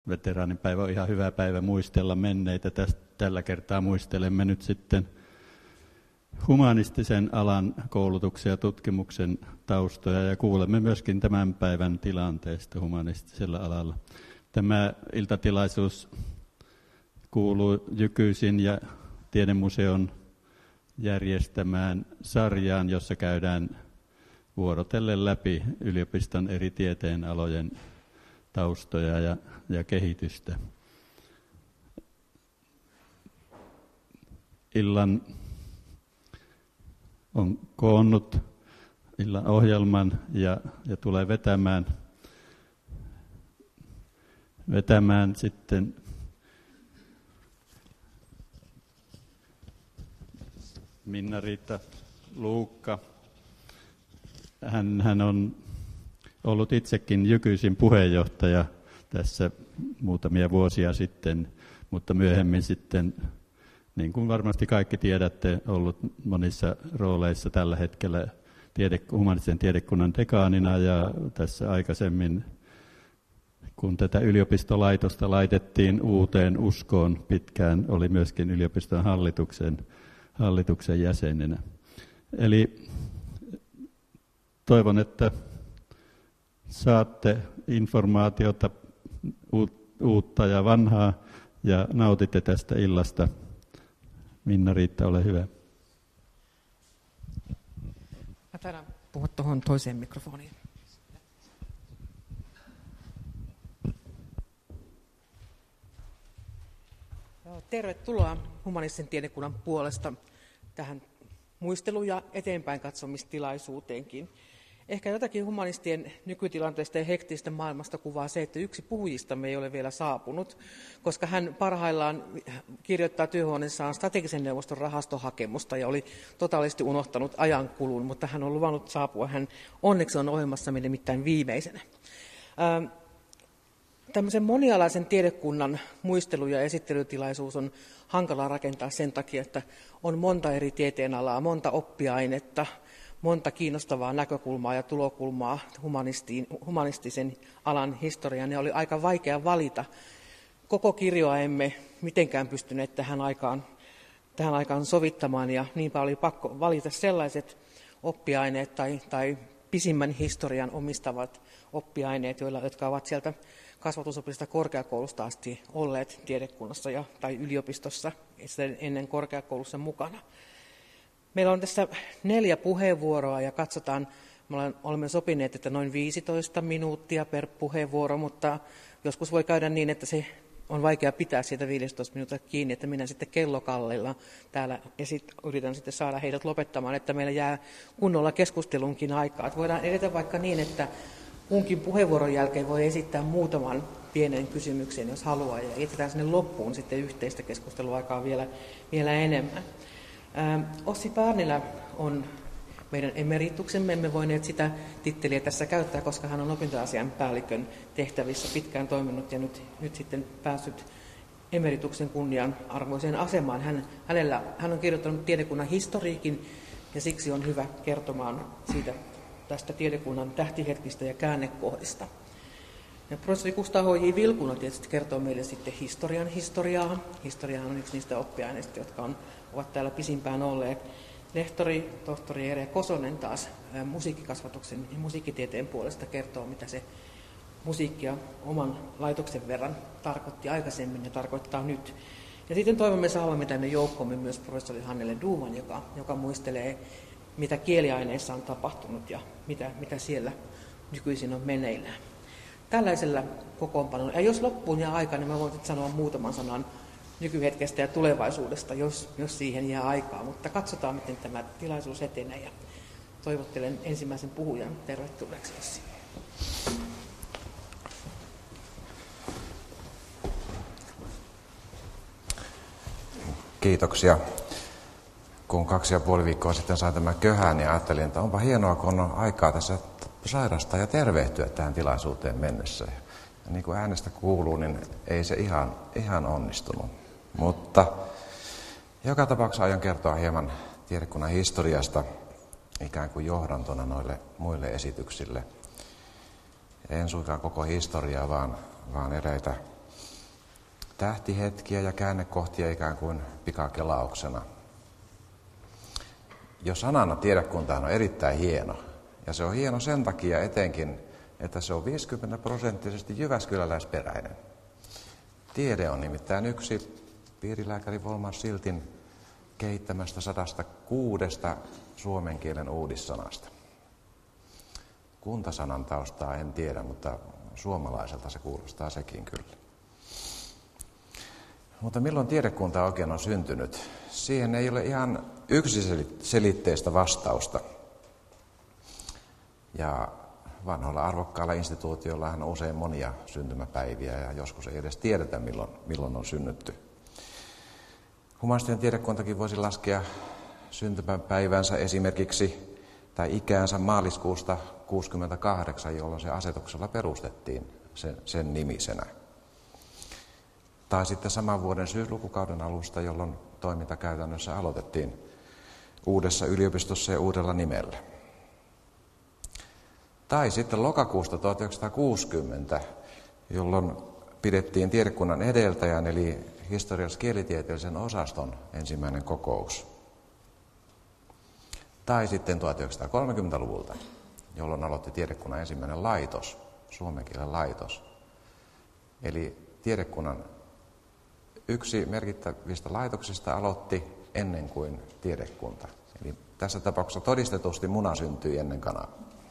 Veteraanipäivä on ihan hyvä päivä muistella menneitä. Tällä kertaa muistelemme nyt sitten humanistisen alan koulutuksen ja tutkimuksen taustoja ja kuulemme myöskin tämän päivän tilanteesta humanistisella alalla. Tämä iltatilaisuus kuuluu Jykyisin ja Tiedemuseon järjestämään sarjaan, jossa käydään vuorotellen läpi yliopiston eri tieteenalojen taustoja ja kehitystä. Illan on koonnut illan ohjelman ja tulee vetämään sitten Minna-Riitta Luukka. Hän on ollut itsekin Jykyisin puheenjohtaja tässä muutamia vuosia sitten, mutta myöhemmin sitten, niin kuin varmasti kaikki tiedätte, ollut monissa rooleissa tällä hetkellä humanistisen tiedekunnan dekaanina ja tässä aikaisemmin, kun tätä yliopistolaitosta laitettiin uuteen uskoon pitkään, oli myöskin yliopiston hallituksen jäsenenä. Eli toivon, että saatte informaatiota uutta ja vanhaa ja nautitte tästä illasta. Minna-Riitta, ole hyvä. Mä taidan puhua tuohon toiseen mikrofoniin. Tervetuloa humanistisen tiedekunnan puolesta tähän muistelu- ja eteenpäin katsomistilaisuuteenkin. Ehkä jotakin humanistien nykytilanteesta ja hektistä maailmasta kuvaa se, että yksi puhujistamme ei ole vielä saapunut, koska hän parhaillaan kirjoittaa työhuoneessaan strategisen neuvoston rahastohakemusta ja oli totaalisesti unohtanut ajankulun, mutta hän on luvannut saapua. Hän onneksi on ohjelmassamme nimittäin viimeisenä. Tämmöisen monialaisen tiedekunnan muistelu- ja esittelytilaisuus on hankalaa rakentaa sen takia, että on monta eri tieteenalaa, monta oppiainetta, monta kiinnostavaa näkökulmaa ja tulokulmaa humanistisen alan historiaan, ja oli aika vaikea valita. Koko kirjoa emme mitenkään pystyneet tähän aikaan sovittamaan, ja niinpä oli pakko valita sellaiset oppiaineet tai pisimmän historian omistavat oppiaineet, jotka ovat sieltä kasvatusopetuksesta korkeakoulusta asti olleet tiedekunnassa tai yliopistossa ennen korkeakoulussa mukana. Meillä on tässä 4 puheenvuoroa ja katsotaan, olemme sopineet, että noin 15 minuuttia per puheenvuoro, mutta joskus voi käydä niin, että se on vaikea pitää siitä 15 minuuttia kiinni, että minä sitten kellokallilla täällä yritän sitten saada heidät lopettamaan, että meillä jää kunnolla keskustelunkin aikaa. Että voidaan edetä vaikka niin, että kunkin puheenvuoron jälkeen voi esittää muutaman pienen kysymyksen, jos haluaa, ja jätetään sinne loppuun sitten yhteistä keskusteluaikaa vielä enemmän. Ossi Paarnilä on meidän emerituksemme. Emme voineet sitä titteliä tässä käyttää, koska hän on opintoasian päällikön tehtävissä pitkään toiminut ja nyt sitten päässyt emerituksen kunnianarvoiseen asemaan. Hän on kirjoittanut tiedekunnan historiikin ja siksi on hyvä kertomaan tästä tiedekunnan tähtihetkistä ja käännekohdista. Ja professori Kustaa H.J. Vilkuna tietysti kertoo meille sitten historian historiaa. Historia on yksi niistä oppiaineista, jotka ovat täällä pisimpään olleet. Lehtori, tohtori Ere Kosonen taas musiikkikasvatuksen ja musiikkitieteen puolesta kertoo, mitä se musiikkia oman laitoksen verran tarkoitti aikaisemmin ja tarkoittaa nyt. Ja sitten toivomme saavamme tänne joukkoomme myös professori Hannele Duuman, joka muistelee, mitä kieliaineissa on tapahtunut ja mitä siellä nykyisin on meneillään. Tällaisella kokoonpanolla. Ja jos loppuun jää aikaa, niin mä voin sanoa muutaman sanan nykyhetkestä ja tulevaisuudesta, jos siihen jää aikaa. Mutta katsotaan, miten tämä tilaisuus etenee. Ja toivottelen ensimmäisen puhujan tervetulleeksi. Kiitoksia. Kun 2,5 viikkoa sitten sain tämän köhän, niin ajattelin, että onpa hienoa, kun on aikaa tässä sairastaa ja tervehtyä tähän tilaisuuteen mennessä. Ja niin kuin äänestä kuuluu, niin ei se ihan onnistunut. Mutta joka tapauksessa aion kertoa hieman tiedekunnan historiasta ikään kuin johdantona noille muille esityksille. En suinkaan koko historiaa, vaan eräitä tähtihetkiä ja käännekohtia ikään kuin pikakelauksena. Jo sanana tiedekuntahan on erittäin hieno. Ja se on hieno sen takia etenkin, että se on 50% jyväskyläläisperäinen. Tiede on nimittäin yksi piirilääkäri Volmar Siltin kehittämästä 106 suomen kielen uudissanasta. Kuntasanan taustaa en tiedä, mutta suomalaiselta se kuulostaa sekin kyllä. Mutta milloin tiedekunta oikein on syntynyt? Siihen ei ole ihan yksiselitteistä vastausta. Ja vanhoilla arvokkailla instituutioillahan on usein monia syntymäpäiviä ja joskus ei edes tiedetä, milloin on synnytty. Humanistinen tiedekuntakin voisi laskea syntymäpäivänsä esimerkiksi tai ikäänsä maaliskuusta 1968, jolloin se asetuksella perustettiin sen nimisenä. Tai sitten saman vuoden syyslukukauden alusta, jolloin toiminta käytännössä aloitettiin uudessa yliopistossa ja uudella nimellä. Tai sitten lokakuusta 1960, jolloin pidettiin tiedekunnan edeltäjän eli historiallis-kielitieteellisen osaston ensimmäinen kokous. Tai sitten 1930-luvulta, jolloin aloitti tiedekunnan ensimmäinen laitos, suomen kielen laitos. Eli tiedekunnan yksi merkittävistä laitoksista aloitti ennen kuin tiedekunta. Eli tässä tapauksessa todistetusti muna syntyi ennen kanaa.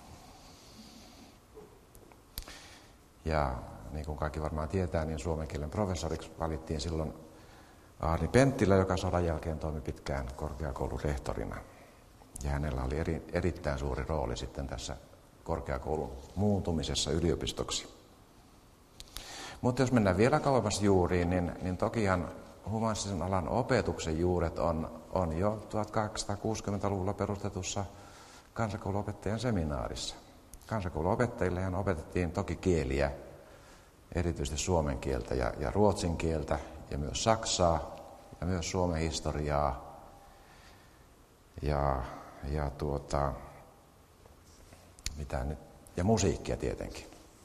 Ja niin kuin kaikki varmaan tietää, niin suomen kielen professoriksi valittiin silloin Aarni Penttilä, joka sodan jälkeen toimi pitkään korkeakoulun rehtorina. Ja hänellä oli erittäin suuri rooli sitten tässä korkeakoulun muuntumisessa yliopistoksi. Mutta jos mennään vielä kauemmas juuriin, niin tokihan humanistisen alan opetuksen juuret on jo 1860-luvulla perustetussa kansakouluopettajan seminaarissa. Kansakouluopettajillehan opetettiin toki kieliä, erityisesti suomen kieltä ja ruotsin kieltä ja myös saksaa ja myös Suomen historiaa ja musiikkia tietenkin.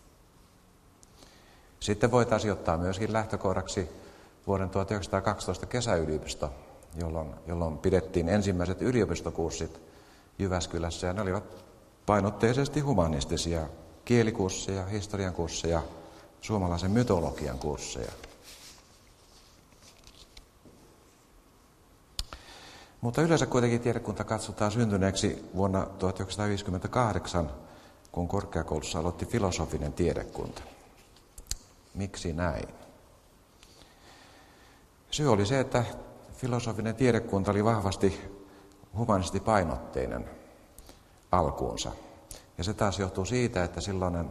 Sitten voitaisiin ottaa myöskin lähtökohdaksi vuoden 1912 kesäyliopisto, jolloin pidettiin ensimmäiset yliopistokurssit Jyväskylässä, ja ne olivat painotteisesti humanistisia kielikursseja, historian kursseja, suomalaisen mytologian kursseja. Mutta yleensä kuitenkin tiedekunta katsotaan syntyneeksi vuonna 1958, kun korkeakoulussa aloitti filosofinen tiedekunta. Miksi näin? Syy oli se, että filosofinen tiedekunta oli vahvasti humanistipainotteinen alkuunsa. Ja se taas johtuu siitä, että silloinen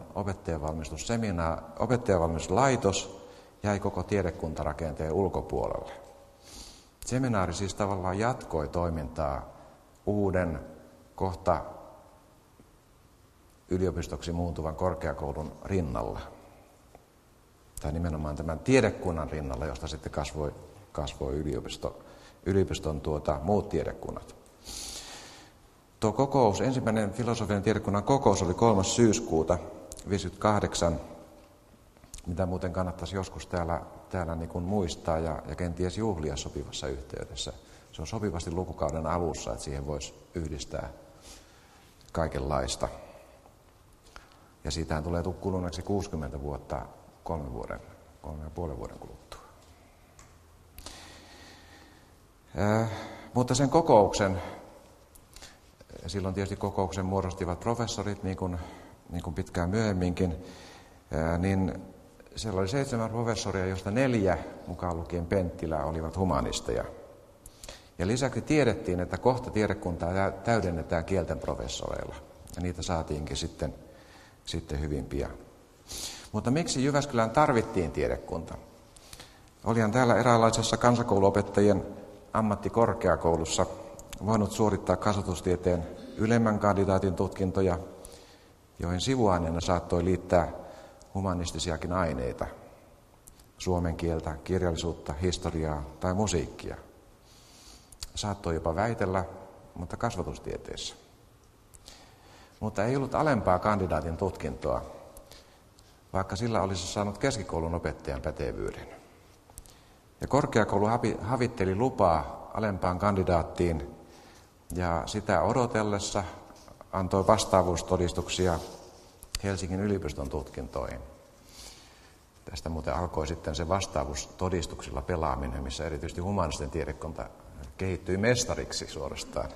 opettajanvalmistuslaitos jäi koko tiedekuntarakenteen ulkopuolelle. Seminaari siis tavallaan jatkoi toimintaa uuden, kohta yliopistoksi muuntuvan korkeakoulun rinnalla. Tai nimenomaan tämän tiedekunnan rinnalla, josta sitten kasvoi yliopiston muut tiedekunnat. Tuo kokous, ensimmäinen filosofinen tiedekunnan kokous oli 3. syyskuuta 1958, mitä muuten kannattaisi joskus täällä niin kuin muistaa ja kenties juhlia sopivassa yhteydessä. Se on sopivasti lukukauden alussa, että siihen voisi yhdistää kaikenlaista. Ja siitähän tulee kuluneeksi 60 vuotta 3,5 vuoden kuluttua. Mutta sen kokouksen, silloin tietysti kokouksen muodostivat professorit, niin kuin pitkään myöhemminkin, niin siellä oli 7 professoria, joista 4, mukaan lukien Penttilä, olivat humanisteja. Ja lisäksi tiedettiin, että kohta tiedekuntaa täydennetään kielten professoreilla. Ja niitä saatiinkin sitten hyvin pian. Mutta miksi Jyväskylään tarvittiin tiedekunta? Olihan täällä eräänlaisessa kansakouluopettajien ammattikorkeakoulussa voinut suorittaa kasvatustieteen ylemmän kandidaatin tutkintoja, joihin sivuaineena saattoi liittää humanistisiakin aineita, suomen kieltä, kirjallisuutta, historiaa tai musiikkia. Saattoi jopa väitellä, mutta kasvatustieteessä. Mutta ei ollut alempaa kandidaatin tutkintoa, vaikka sillä olisi saanut keskikoulun opettajan pätevyyden. Ja korkeakoulu havitteli lupaa alempaan kandidaattiin ja sitä odotellessa antoi vastaavuustodistuksia Helsingin yliopiston tutkintoihin. Tästä muuten alkoi sitten se vastaavuustodistuksilla pelaaminen, missä erityisesti humanistinen tiedekunta kehittyi mestariksi suorastaan.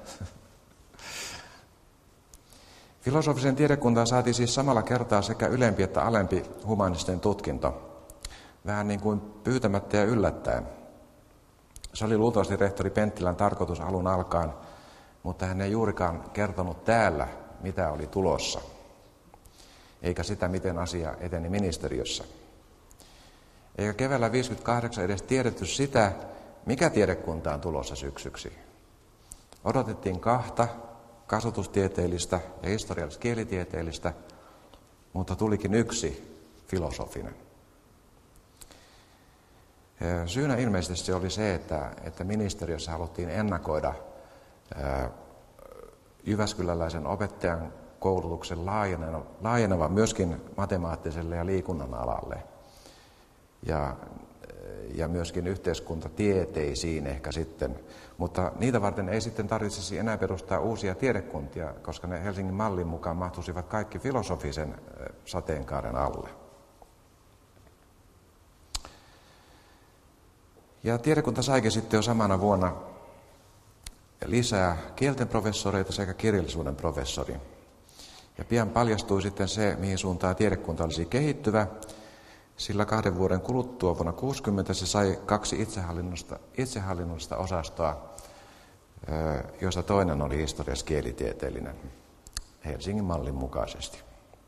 Filosofisen tiedekuntaan saatiin siis samalla kertaa sekä ylempi että alempi humanistinen tutkinto. Vähän niin kuin pyytämättä ja yllättäen. Se oli luultavasti rehtori Penttilän tarkoitus alun alkaen, mutta hän ei juurikaan kertonut täällä, mitä oli tulossa, eikä sitä, miten asia eteni ministeriössä. Eikä keväällä 1958 edes tiedetty sitä, mikä tiedekunta on tulossa syksyksi. Odotettiin 2 kasvatustieteellistä ja historiallis-kielitieteellistä, mutta tulikin 1 filosofinen. Syynä ilmeisesti se oli se, että ministeriössä haluttiin ennakoida jyväskyläläisen opettajan koulutuksen laajeneva myöskin matemaattiselle ja liikunnan alalle. Ja myöskin yhteiskuntatieteisiin ehkä sitten. Mutta niitä varten ei sitten tarvitsisi enää perustaa uusia tiedekuntia, koska ne Helsingin mallin mukaan mahtuisivat kaikki filosofisen sateenkaaren alle. Ja tiedekunta saikin sitten jo samana vuonna lisää kielten professoreita sekä kirjallisuuden professori. Ja pian paljastui sitten se, mihin suuntaan tiedekunta olisi kehittyvä, sillä 2 vuoden kuluttua vuonna 1960 se sai 2 itsehallinnollista osastoa, joista toinen oli historiallis-kielitieteellinen Helsingin mallin mukaisesti.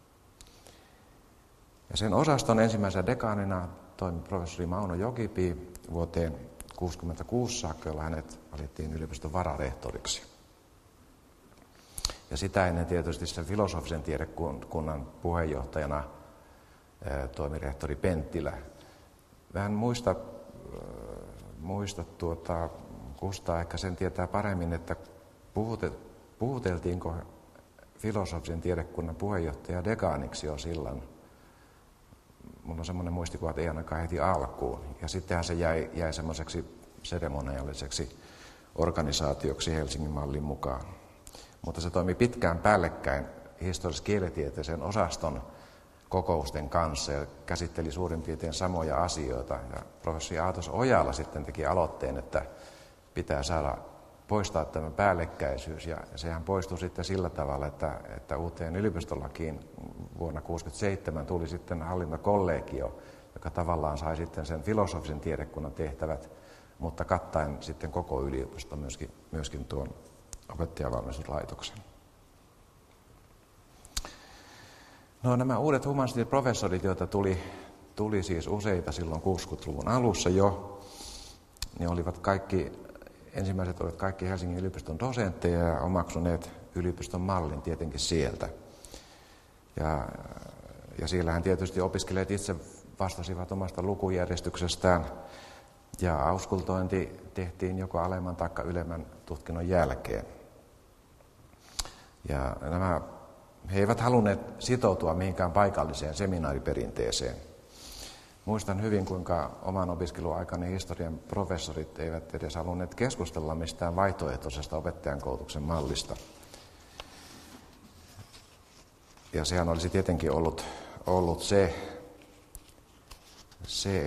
Ja sen osaston ensimmäisenä dekaanina toimi professori Mauno Jokipii vuoteen 1966 saakka, jolla hänet valittiin yliopiston vararehtoriksi. Ja sitä ennen tietysti sen filosofisen tiedekunnan puheenjohtajana toimi rehtori Penttilä. Vähän muista Kustaa, ehkä sen tietää paremmin, että puhuteltiinko filosofisen tiedekunnan puheenjohtaja dekaaniksi jo silloin. Mulla on semmoinen muistikuva, että ei ainakaan heti alkuun. Ja sittenhän se jäi semmoiseksi seremonialliseksi organisaatioksi Helsingin mallin mukaan. Mutta se toimi pitkään päällekkäin historiallis-kielitieteellisen osaston kokousten kanssa ja käsitteli suurin piirtein samoja asioita. Ja professori Aatos Ojala sitten teki aloitteen, että pitää saada poistaa tämä päällekkäisyys. Ja sehän poistui sitten sillä tavalla, että uuteen yliopistolakiin vuonna 1967 tuli sitten hallintokollegio, joka tavallaan sai sitten sen filosofisen tiedekunnan tehtävät, mutta kattaen sitten koko yliopisto, myöskin tuon opettajavalmistuslaitoksen. No, nämä uudet humanistiset professorit, joita tuli siis useita silloin 60-luvun alussa jo, ne ensimmäiset olivat kaikki Helsingin yliopiston dosentteja ja omaksuneet yliopiston mallin tietenkin sieltä. Ja siellähän tietysti opiskelijat itse vastasivat omasta lukujärjestyksestään ja auskultointi tehtiin joko alemman tai ylemmän tutkinnon jälkeen. Ja he eivät halunneet sitoutua mihinkään paikalliseen seminaariperinteeseen. Muistan hyvin, kuinka oman opiskeluaikani historian professorit eivät edes halunneet keskustella mistään vaihtoehtoisesta opettajan koulutuksen mallista. Ja sehän olisi tietenkin ollut se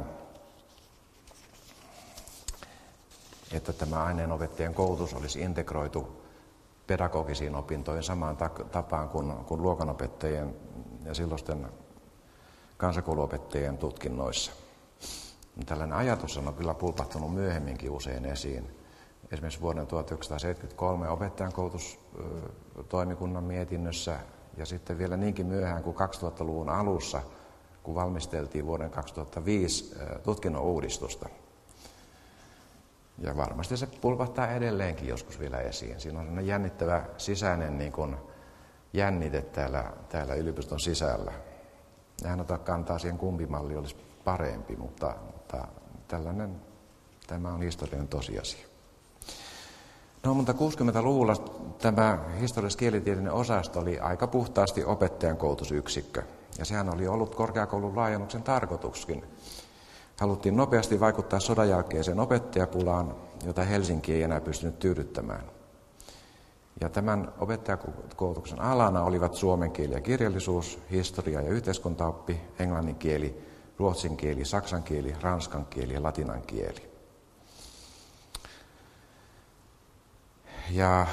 että tämä aineenopettajien koulutus olisi integroitu pedagogisiin opintoihin samaan tapaan kuin luokanopettajien ja silloisten kansakouluopettajien tutkinnoissa. Tällainen ajatus on kyllä pulpahtunut myöhemminkin usein esiin. Esimerkiksi vuoden 1973 opettajan koulutustoimikunnan mietinnössä ja sitten vielä niinkin myöhään kuin 2000-luvun alussa, kun valmisteltiin vuoden 2005 tutkinnon uudistusta. Ja varmasti se pulpahtaa edelleenkin joskus vielä esiin. Siinä on sellainen jännittävä sisäinen niin kuin jännite täällä yliopiston sisällä. Hän ottaa kantaa siihen, kumpi malli olisi parempi, mutta tämä on historiallinen tosiasia. No, mutta 60-luvulla tämä historiallis-kielitieteellinen osasto oli aika puhtaasti opettajan koulutusyksikkö. Ja sehän oli ollut korkeakoulun laajennuksen tarkoituskin. Haluttiin nopeasti vaikuttaa sodan jälkeiseen opettajapulaan, jota Helsinki ei enää pystynyt tyydyttämään. Ja tämän opettajakoulutuksen alana olivat suomen kieli ja kirjallisuus, historia ja yhteiskuntaoppi, englannin kieli, ruotsin kieli, saksan kieli, ranskan kieli ja latinan kieli. Ja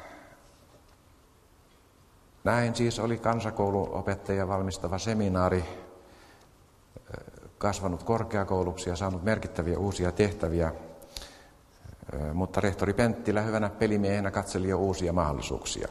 näin siis oli kansakouluopettajia valmistava seminaari kasvanut korkeakouluksi ja saanut merkittäviä uusia tehtäviä, mutta rehtori Penttilä hyvänä pelimiehenä katseli jo uusia mahdollisuuksia.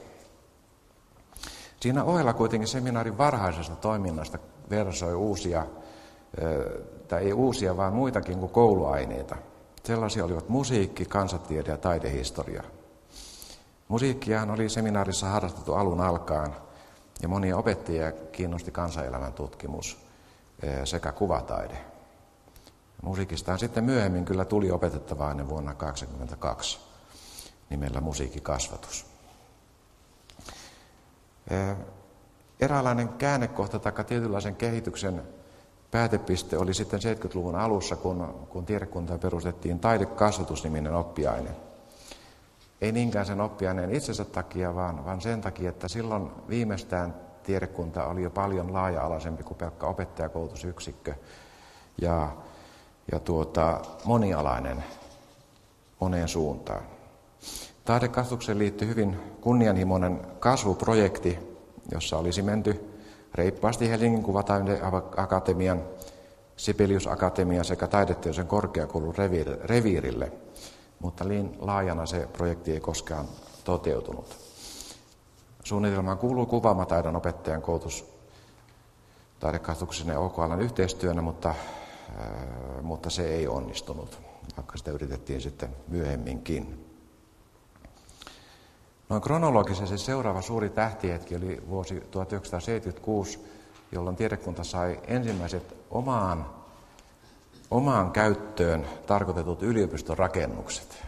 Siinä ohella kuitenkin seminaarin varhaisesta toiminnasta versoi uusia, tai ei uusia, vaan muitakin kuin kouluaineita. Sellaisia olivat musiikki, kansantiede ja taidehistoria. Musiikkiahan oli seminaarissa harrastettu alun alkaen, ja monia opettajia kiinnosti kansanelämän tutkimus sekä kuvataide. Musiikistaan sitten myöhemmin kyllä tuli opetettava aine vuonna 1982 nimellä musiikkikasvatus. Eräänlainen käännekohta tai tietynlaisen kehityksen päätepiste oli sitten 70-luvun alussa, kun tiedekuntaan perustettiin taidekasvatusniminen oppiaine. Ei niinkään sen oppiaineen itsensä takia, vaan sen takia, että silloin viimeistään tiedekunta oli jo paljon laaja-alaisempi kuin pelkkä opettajakoulutusyksikkö ja monialainen moneen suuntaan. Taidekasvatukseen liittyi hyvin kunnianhimoinen kasvuprojekti, jossa olisi menty reippaasti Helsingin kuvataideakatemian, Sibelius Akatemia sekä taideteollisen korkeakoulun reviirille, mutta niin laajana se projekti ei koskaan toteutunut. Suunnitelmaan kuuluu kuvaamataidon opettajan koulutus taidekasvatuksen ja OKL:n yhteistyönä, mutta se ei onnistunut, vaikka sitä yritettiin sitten myöhemminkin. Noin kronologisesti seuraava suuri tähtihetki oli vuosi 1976, jolloin tiedekunta sai ensimmäiset omaan käyttöön tarkoitetut yliopistorakennukset.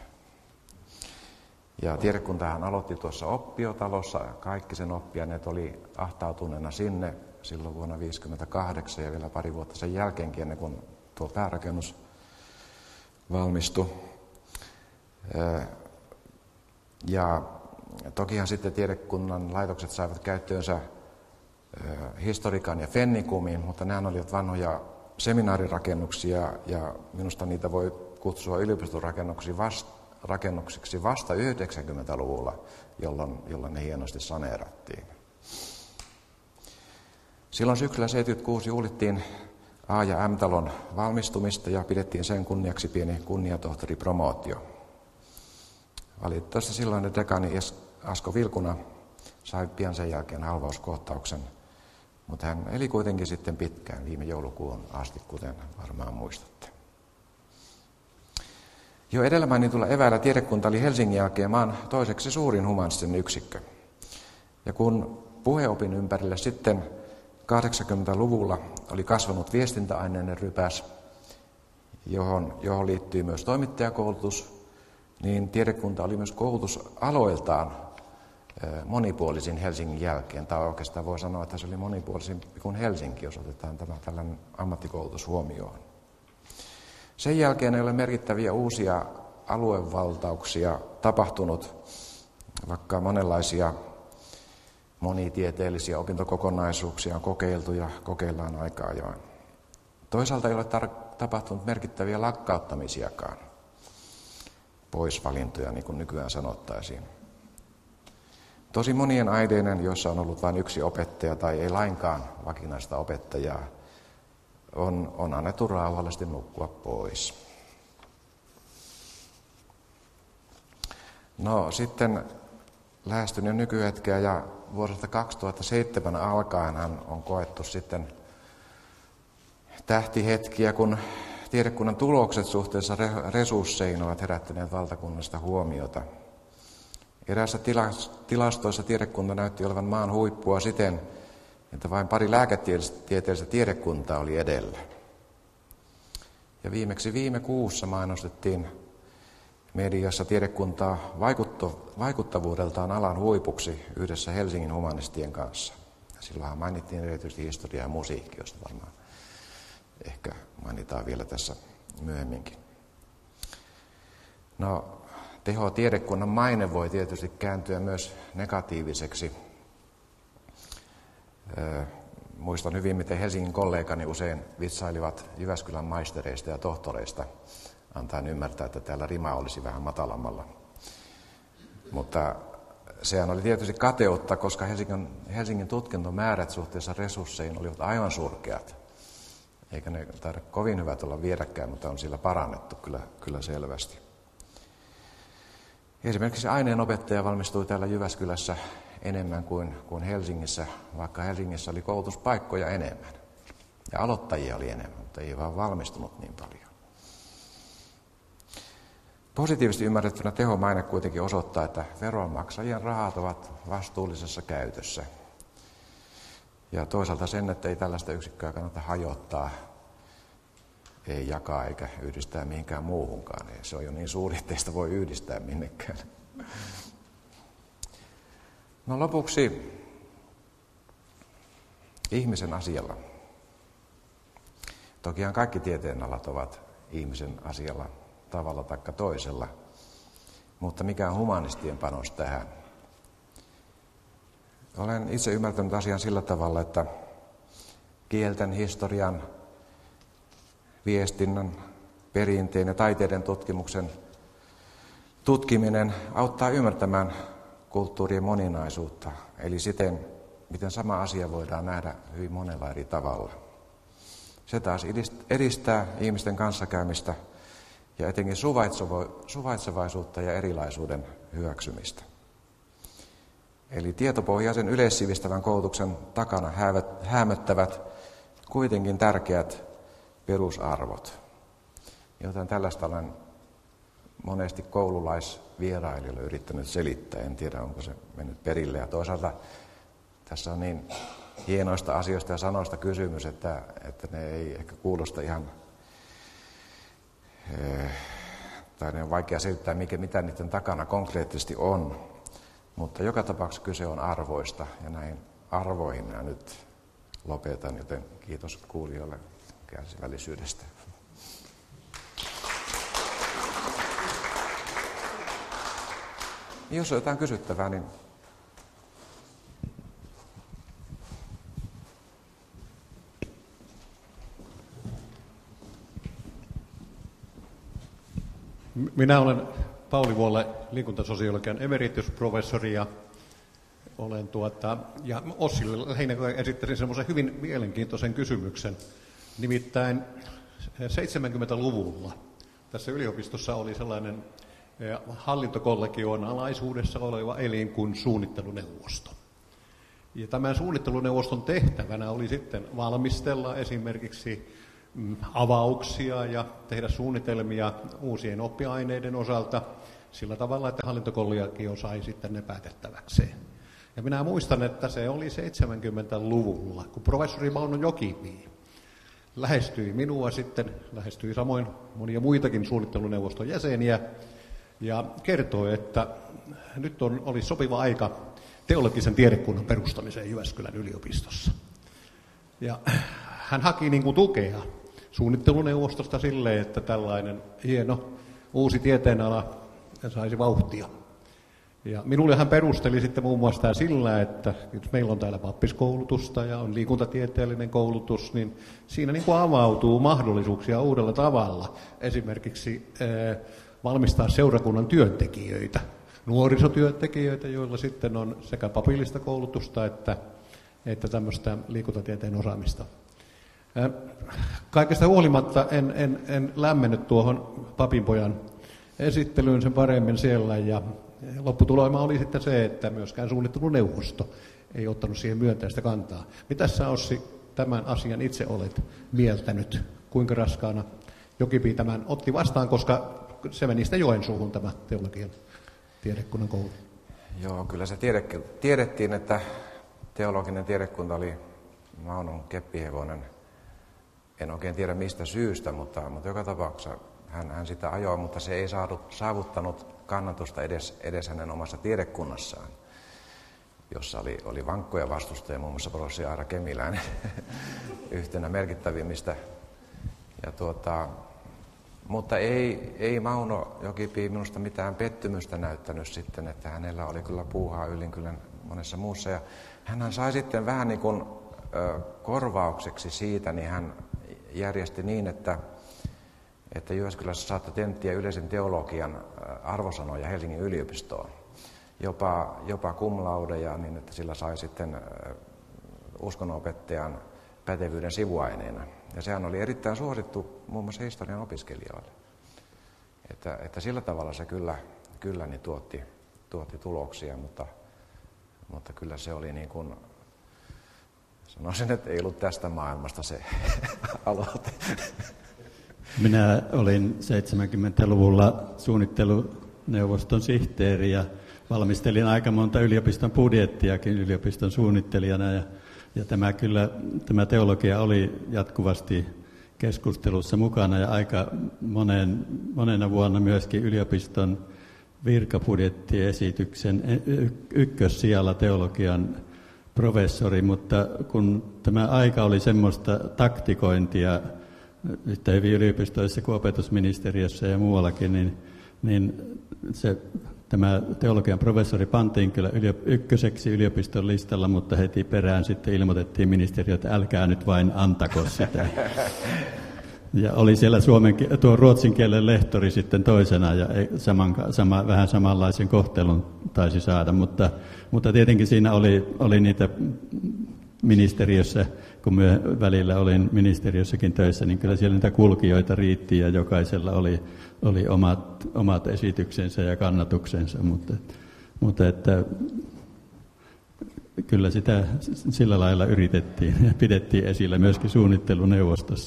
Ja tiedekuntahan aloitti tuossa oppiotalossa, kaikki sen oppiaineet oli ahtautuneena sinne silloin vuonna 1958 ja vielä pari vuotta sen jälkeenkin, ennen kuin tuo päärakennus valmistui. Ja tokihan sitten tiedekunnan laitokset saivat käyttöönsä historikan ja fennikumin, mutta nämä olivat vanhoja seminaarirakennuksia ja minusta niitä voi kutsua yliopistorakennuksiksi vasta 90-luvulla, jolloin ne hienosti saneerattiin. Silloin syksyllä 1976 juhlittiin A- ja M-talon valmistumista ja pidettiin sen kunniaksi pieni kunniatohtoripromootio. Valitettavasti silloinen dekani Asko Vilkuna sai pian sen jälkeen halvauskohtauksen, mutta hän eli kuitenkin sitten pitkään viime joulukuun asti, kuten varmaan muistatte. Jo edellä mainitulla eväillä tiedekunta oli Helsingin jälkeen maan toiseksi suurin humanistinen yksikkö. Ja kun puheopin ympärille sitten 80-luvulla oli kasvanut viestintäaineinen rypäs, johon liittyy myös toimittajakoulutus, niin tiedekunta oli myös koulutusaloiltaan monipuolisin Helsingin jälkeen. Tai oikeastaan voi sanoa, että se oli monipuolisin kuin Helsinki, jos otetaan tämä tällainen ammattikoulutus huomioon. Sen jälkeen ei ole merkittäviä uusia aluevaltauksia tapahtunut, vaikka monenlaisia monitieteellisiä opintokokonaisuuksia on kokeiltu ja kokeillaan aika ajoin. Toisaalta ei ole tapahtunut merkittäviä lakkauttamisiakaan, poisvalintoja, niin kuin nykyään sanottaisiin. Tosi monien aineiden, joissa on ollut vain yksi opettaja tai ei lainkaan vakinaista opettajaa, on annettu rauhallisesti nukkua pois. No sitten lähestyn jo nykyhetkeä ja vuodesta 2007 alkaen on koettu sitten tähtihetkiä, kun tiedekunnan tulokset suhteessa resursseihin ovat herättäneet valtakunnallista huomiota. Eräissä tilastoissa tiedekunta näytti olevan maan huippua siten, että vain pari lääketieteellistä tiedekuntaa oli edellä. Ja viimeksi viime kuussa mainostettiin mediassa tiedekuntaa vaikuttavuudeltaan alan huipuksi yhdessä Helsingin humanistien kanssa. Silloinhan mainittiin erityisesti historia ja musiikki, josta varmaan ehkä mainitaan vielä tässä myöhemminkin. No, tehotiedekunnan maine voi tietysti kääntyä myös negatiiviseksi. Muistan hyvin, miten Helsingin kollegani usein vitsailivat Jyväskylän maistereista ja tohtoreista, antaen ymmärtää, että täällä rima olisi vähän matalammalla. Mutta sehän oli tietysti kateutta, koska Helsingin tutkintomäärät suhteessa resursseihin olivat aivan surkeat. Eikä ne taida kovin hyvät olla viedäkään, mutta on sillä parannettu kyllä selvästi. Esimerkiksi aineenopettaja valmistui täällä Jyväskylässä enemmän kuin Helsingissä, vaikka Helsingissä oli koulutuspaikkoja enemmän. Ja aloittajia oli enemmän, mutta ei vaan valmistunut niin paljon. Positiivisesti ymmärrettynä tehomaine kuitenkin osoittaa, että veronmaksajien rahat ovat vastuullisessa käytössä. Ja toisaalta sen, että ei tällaista yksikköä kannata hajottaa, ei jakaa eikä yhdistää mihinkään muuhunkaan. Se on jo niin suuri, ettei sitä voi yhdistää minnekään. No lopuksi ihmisen asialla. Tokihan kaikki tieteenalat ovat ihmisen asialla tavalla tai toisella, mutta mikä on humanistien panos tähän? Olen itse ymmärtänyt asian sillä tavalla, että kielten, historian, viestinnän, perinteen ja taiteiden tutkimuksen tutkiminen auttaa ymmärtämään kulttuurien moninaisuutta, eli siten, miten sama asia voidaan nähdä hyvin monella eri tavalla. Se taas edistää ihmisten kanssakäymistä ja etenkin suvaitsevaisuutta ja erilaisuuden hyväksymistä. Eli tietopohjaisen yleissivistävän koulutuksen takana häämöttävät kuitenkin tärkeät perusarvot. Joten tällaista olen monesti koululaisvierailijoille yrittänyt selittää. En tiedä, onko se mennyt perille. Ja toisaalta tässä on niin hienoista asioista ja sanoista kysymys, että ne ei ehkä kuulosta ihan, tai ne on vaikea selittää, mitä niiden takana konkreettisesti on. Mutta joka tapauksessa kyse on arvoista, ja näin arvoihin minä nyt lopetan, joten kiitos kuulijoille kärsivällisyydestä. Jos on jotain kysyttävää, niin minä olen Pauli Vuolle, liikuntasosiologian emeritusprofessori, ja olen ja Ossille lähinnä esittäisin semmoisen hyvin mielenkiintoisen kysymyksen. Nimittäin 70-luvulla tässä yliopistossa oli sellainen hallintokollegion alaisuudessa oleva elin kuin suunnitteluneuvosto. Ja tämän suunnitteluneuvoston tehtävänä oli sitten valmistella esimerkiksi avauksia ja tehdä suunnitelmia uusien oppiaineiden osalta sillä tavalla, että hallintokollegio sai sitten ne päätettäväkseen. Ja minä muistan, että se oli 70-luvulla, kun professori Mauno Jokivi lähestyi minua sitten, lähestyi samoin monia muitakin suunnitteluneuvoston jäseniä, ja kertoi, että nyt olisi sopiva aika teologisen tiedekunnan perustamiseen Jyväskylän yliopistossa. Ja hän haki niin kuin tukea suunnitteluneuvostosta sille, että tällainen hieno uusi tieteenala saisi vauhtia. Ja minulle hän perusteli sitten muun muassa tämä sillä, että jos meillä on täällä pappiskoulutusta ja on liikuntatieteellinen koulutus, niin siinä niin kuin avautuu mahdollisuuksia uudella tavalla. Esimerkiksi valmistaa seurakunnan työntekijöitä, nuorisotyöntekijöitä, joilla sitten on sekä papillista koulutusta että tämmöistä liikuntatieteen osaamista. Kaikesta huolimatta en lämmennyt tuohon papinpojan esittelyyn sen paremmin siellä, ja lopputulema oli sitten se, että myöskään suunnitteluneuvosto ei ottanut siihen myönteistä kantaa. Mitä sä, Ossi, tämän asian itse olet mieltänyt? Kuinka raskaana Jokipi tämän otti vastaan, koska se meni sitten Joensuuhun tämä teologian tiedekunnan koulu? Joo, kyllä se tiedettiin, että teologinen tiedekunta oli Maunon keppihevonen. En oikein tiedä mistä syystä, mutta joka tapauksessa hän sitä ajoi, mutta se ei saavuttanut kannatusta edes hänen omassa tiedekunnassaan, jossa oli vankkoja vastustajia, muun muassa professori Aira Kemiläinen yhtenä merkittävimmistä Mutta ei Mauno Jokipii minusta mitään pettymystä näyttänyt sitten, että hänellä oli kyllä puuhaa Ylinkylän monessa muussa. Ja hän sai sitten vähän niin kuin korvaukseksi siitä, niin hän järjesti niin, että Jyväskylässä saattoi tenttiä yleisen teologian arvosanoja Helsingin yliopistoon. Jopa cum laudeja, niin että sillä sai sitten uskonnonopettajan pätevyyden sivuaineena. Ja sehän oli erittäin suosittu muun muassa historian opiskelijoille. Että sillä tavalla se kyllä niin tuotti tuloksia, mutta kyllä se oli niin kuin, sanoisin, että ei ollut tästä maailmasta se aloite. Minä olin 70-luvulla suunnitteluneuvoston sihteeri ja valmistelin aika monta yliopiston budjettiakin yliopiston suunnittelijana. Ja tämä teologia oli jatkuvasti keskustelussa mukana ja aika monena vuonna myöskin yliopiston virkabudjettiesityksen ykkössijalla teologian professori, mutta kun tämä aika oli semmoista taktikointia yhtä hyvin yliopistoissa kuin opetusministeriössä ja muuallakin, niin tämä teologian professori pantiin kyllä ykköseksi yliopiston listalla, mutta heti perään sitten ilmoitettiin ministeriölle, että älkää nyt vain antako sitä. Ja oli siellä ruotsin kielen lehtori sitten toisena ja vähän samanlaisen kohtelun taisi saada, mutta tietenkin siinä oli niitä ministeriössä, kun välillä olin ministeriössäkin töissä, niin kyllä siellä niitä kulkijoita riitti ja jokaisella oli omat esityksensä ja kannatuksensa, mutta että kyllä sitä sillä lailla yritettiin ja pidettiin esillä myöskin suunnitteluneuvostossa.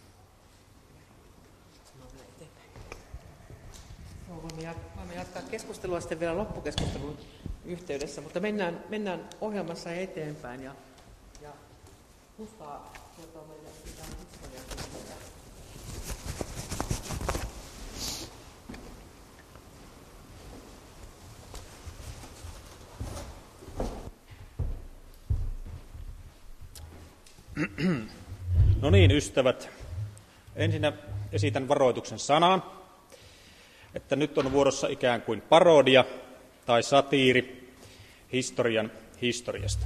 Voimme jatkaa keskustelua sitten vielä loppukeskustelun yhteydessä, mutta mennään ohjelmassa eteenpäin ja Kustaa kertoo meille mitään historiaa. No niin, ystävät. Ensinnä esitän varoituksen sanan, että nyt on vuorossa ikään kuin parodia tai satiiri historian historiasta.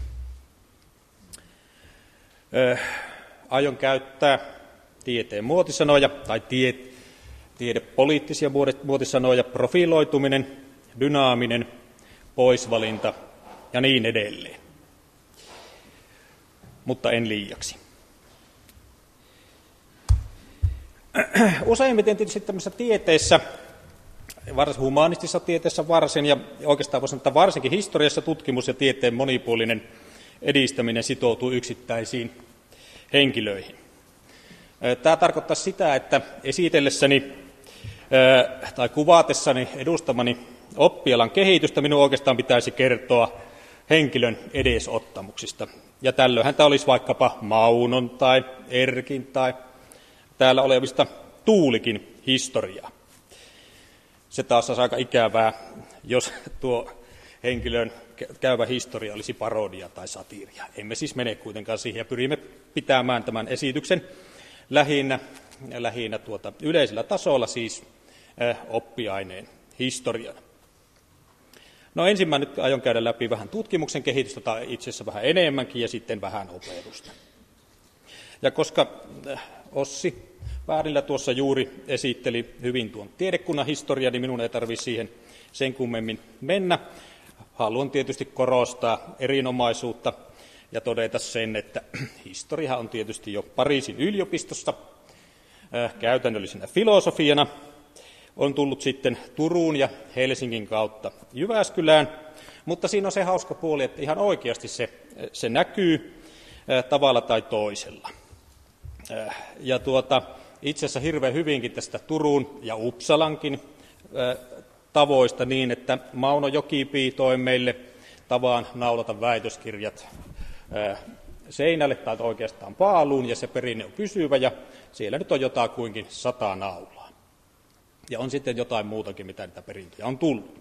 Aion käyttää tieteen muotisanoja tai tiedepoliittisia muotisanoja, profiloituminen, dynaaminen, poisvalinta ja niin edelleen. Mutta en liiaksi. Useimmiten tietysti tämmöisessä tieteessä, humanistisessa tieteessä varsin, ja oikeastaan voisi sanoa, että varsinkin historiassa tutkimus ja tieteen monipuolinen edistäminen sitoutuu yksittäisiin henkilöihin. Tämä tarkoittaa sitä, että esitellessäni tai kuvatessani edustamani oppialan kehitystä minun oikeastaan pitäisi kertoa henkilön edesottamuksista. Ja tällöinhän tämä olisi vaikkapa Maunon tai Erkin tai täällä olevista Tuulikin historiaa. Se taas olisi aika ikävää, jos tuo henkilön käyvä historia olisi parodia tai satiiria. Emme siis mene kuitenkaan siihen ja pyrimme pitämään tämän esityksen lähinnä yleisellä tasolla, siis oppiaineen historian. No ensin mä nyt aion käydä läpi vähän tutkimuksen kehitystä tai itse asiassa vähän enemmänkin ja sitten vähän opetusta. Ja koska Ossi Väärillä tuossa juuri esitteli hyvin tuon tiedekunnan historian, niin minun ei tarvitse siihen sen kummemmin mennä. Haluan tietysti korostaa erinomaisuutta ja todeta sen, että historia on tietysti jo Pariisin yliopistossa käytännöllisenä filosofiana. On tullut sitten Turuun ja Helsingin kautta Jyväskylään, mutta siinä on se hauska puoli, että ihan oikeasti se näkyy tavalla tai toisella. Ja itse asiassa hirveän hyvinkin tästä Turun ja Uppsalankin tavoista niin, että Mauno Jokipii toi meille tavan naulata väitöskirjat seinälle tai oikeastaan paaluun, ja se perinne on pysyvä, ja siellä nyt on jotakuinkin 100 naulaa. Ja on sitten jotain muutakin, mitä niitä perintöjä on tullut.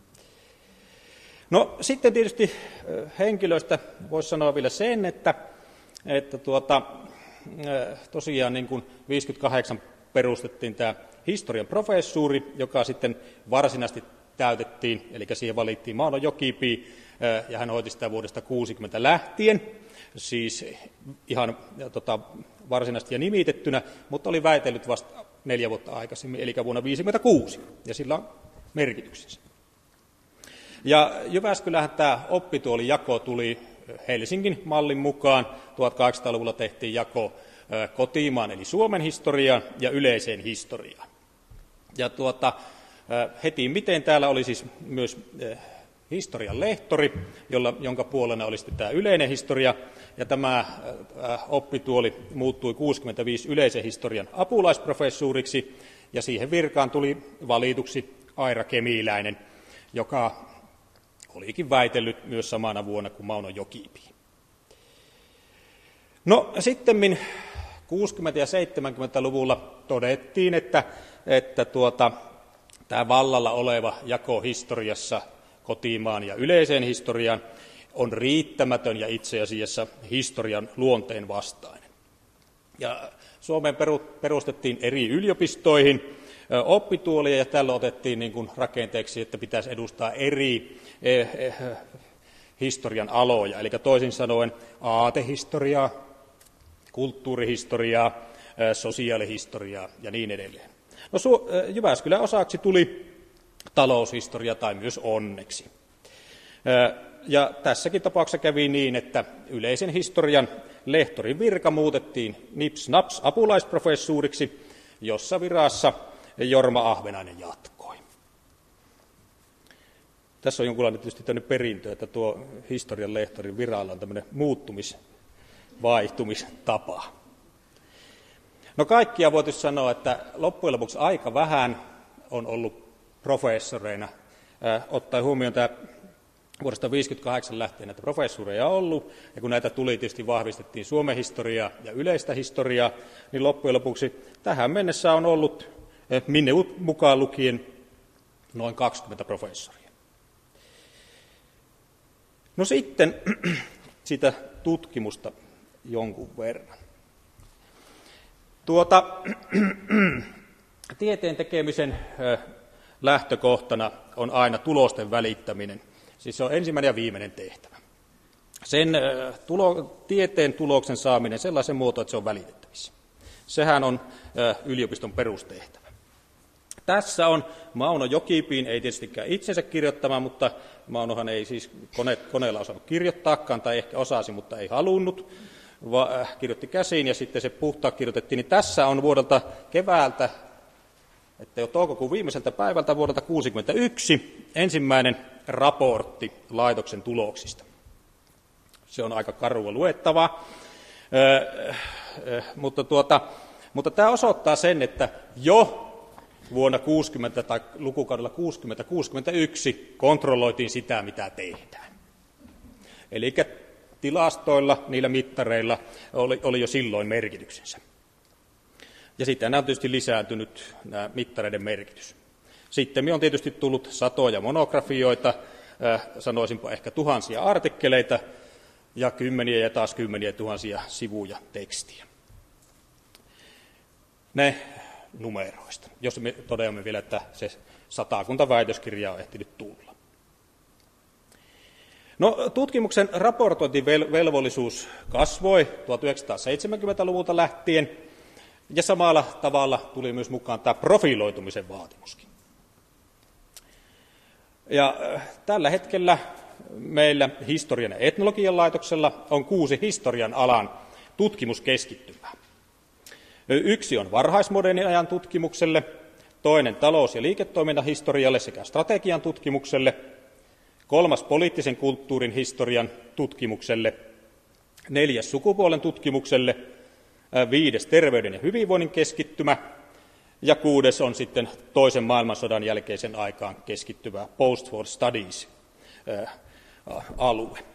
No sitten tietysti henkilöistä voisi sanoa vielä sen, että tosiaan niin kuin 58 perustettiin tämä historian professuuri, joka sitten varsinaisesti täytettiin, eli siihen valittiin Mauno Jokipi, ja hän hoiti sitä vuodesta 60 lähtien, siis ihan varsinaisesti ja nimitettynä, mutta oli väitellyt vasta 4 vuotta aikaisemmin, eli vuonna 1956, ja sillä on merkityksensä. Ja Jyväskylähän tämä oppituolijako tuli Helsingin mallin mukaan. 1800-luvulla tehtiin jako kotimaan eli Suomen historiaan ja yleiseen historiaan. Ja heti miten täällä oli siis myös historian lehtori, jonka puolena oli sitten tämä yleinen historia, ja tämä oppituoli muuttui 65 yleisen historian apulaisprofessuuriksi, ja siihen virkaan tuli valituksi Aira Kemiläinen, joka olikin väitellyt myös samana vuonna kuin Mauno Jokipi. No sittemmin 60- ja 70-luvulla todettiin, että tämä vallalla oleva jako historiassa kotimaan ja yleiseen historiaan on riittämätön ja itse asiassa historian luonteen vastainen. Ja Suomeen perustettiin eri yliopistoihin oppituolia, ja tällä otettiin niin kuin rakenteeksi, että pitäisi edustaa eri historian aloja, eli toisin sanoen aatehistoriaa, kulttuurihistoriaa, sosiaalihistoriaa ja niin edelleen. No, Jyväskylän osaksi tuli taloushistoria, tai myös onneksi. Ja tässäkin tapauksessa kävi niin, että yleisen historian lehtorin virka muutettiin nips-naps apulaisprofessuuriksi, jossa virassa Jorma Ahvenainen jatkoi. Tässä on jonkunlainen tietysti tämmöinen perintö, että tuo historian lehtorin viralla on tämmöinen vaihtumistapa. No kaikkia voitaisiin sanoa, että loppujen lopuksi aika vähän on ollut professoreina, ottaen huomioon tämä vuodesta 1958 lähtien näitä professuureja on ollut, ja kun näitä tuli, tietysti vahvistettiin Suomen historiaa ja yleistä historiaa, niin loppujen lopuksi tähän mennessä on ollut minut mukaan lukien noin 20 professoria. No sitten sitä tutkimusta jonkun verran. Tieteen tekemisen lähtökohtana on aina tulosten välittäminen. Siis se on ensimmäinen ja viimeinen tehtävä. Sen tieteen tuloksen saaminen sellaisen muotoon, että se on välitettävissä. Sehän on yliopiston perustehtävä. Tässä on Mauno Jokipiin, ei tietystikään itsensä kirjoittama, mutta Maunohan ei siis koneella osannut kirjoittaakaan, tai ehkä osasi, mutta ei halunnut. Kirjoitti käsiin ja sitten se puhtaat kirjoitettiin. Niin tässä on vuodelta keväältä, että jo toukokuun viimeiseltä päivältä vuodelta 1961 ensimmäinen raportti laitoksen tuloksista. Se on aika karua luettavaa, mutta tämä osoittaa sen, että jo vuonna 60 tai lukukaudella 60-61 kontrolloitiin sitä, mitä tehdään. Eli tilastoilla, niillä mittareilla oli jo silloin merkityksensä. Ja sitten nämä on tietysti lisääntynyt, nämä mittareiden merkitys. Sitten on tietysti tullut satoja monografioita, sanoisinpa ehkä tuhansia artikkeleita ja kymmeniä ja taas kymmeniä tuhansia sivuja tekstiä. Ne numeroista, jos me todeamme vielä, että se 100 väitöskirjaa on ehtinyt tulla. No, tutkimuksen raportointivelvollisuus kasvoi 1970-luvulta lähtien, ja samalla tavalla tuli myös mukaan tämä profiloitumisen vaatimuskin. Ja tällä hetkellä meillä historian ja etnologian laitoksella on 6 historian alan tutkimuskeskittymää. Yksi on varhaismodernin ajan tutkimukselle, toinen talous- ja liiketoiminnan historialle sekä strategian tutkimukselle, 3 poliittisen kulttuurin historian tutkimukselle, 4 sukupuolen tutkimukselle, 5 terveyden ja hyvinvoinnin keskittymä ja 6 on sitten toisen maailmansodan jälkeisen aikaan keskittyvä post-war studies alue.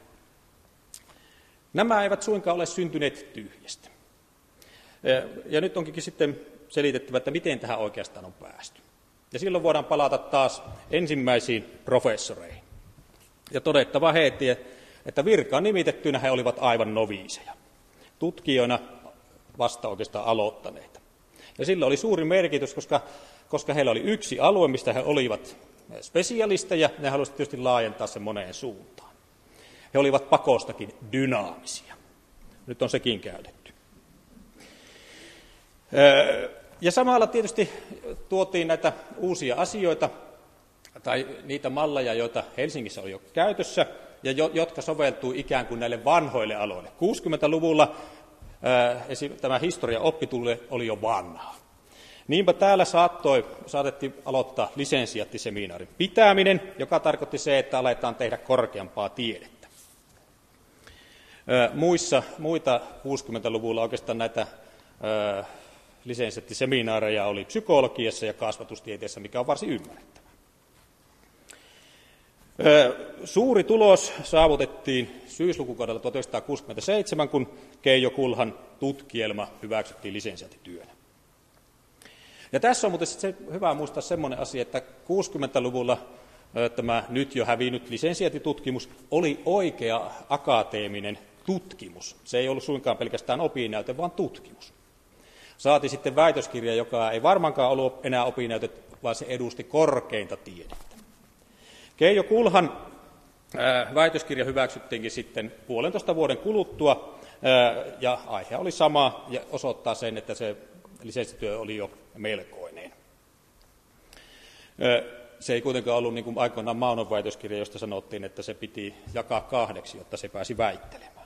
Nämä eivät suinkaan ole syntyneet tyhjästä. Ja nyt onkin sitten selitettävä, että miten tähän oikeastaan on päästy. Ja silloin voidaan palata taas ensimmäisiin professoreihin. Ja todettava heti, että virkaan nimitettynä he olivat aivan noviiseja. Tutkijoina vasta oikeastaan aloittaneita. Ja sillä oli suuri merkitys, koska heillä oli yksi alue, mistä he olivat spesialisteja, ja he halusivat tietysti laajentaa sen moneen suuntaan. He olivat pakostakin dynaamisia. Nyt on sekin käytetty. Ja samalla tietysti tuotiin näitä uusia asioita, tai niitä malleja, joita Helsingissä oli jo käytössä, ja jotka soveltuu ikään kuin näille vanhoille aloille. 60-luvulla tämä historia oppitulle oli jo vanha. Niinpä täällä saatettiin aloittaa lisensiaattiseminaarin pitäminen, joka tarkoitti se, että aletaan tehdä korkeampaa tiedettä. Muita 60-luvulla oikeastaan näitä lisensiaattiseminaareja oli psykologiassa ja kasvatustieteessä, mikä on varsin ymmärrettävää. Suuri tulos saavutettiin syyslukukaudella 1967, kun Keijo Kulhan tutkielma hyväksyttiin lisensiaattityönä. Ja tässä on muuten se hyvä muistaa semmoinen asia, että 60-luvulla tämä nyt jo hävinnyt lisensiaattitutkimus oli oikea akateeminen tutkimus. Se ei ollut suinkaan pelkästään opinnäyte, vaan tutkimus. Saati sitten väitöskirja, joka ei varmaankaan ollut enää opinnäyte, vaan se edusti korkeinta tiedettä. Keijo Kulhan väitöskirja hyväksyttiinkin sitten 1,5 vuoden kuluttua, ja aihe oli sama, ja osoittaa sen, että se lisenssityö oli jo melkoinen. Se ei kuitenkaan ollut niin kuin aikoinaan Maunon väitöskirja, josta sanottiin, että se piti jakaa 2, jotta se pääsi väittelemään.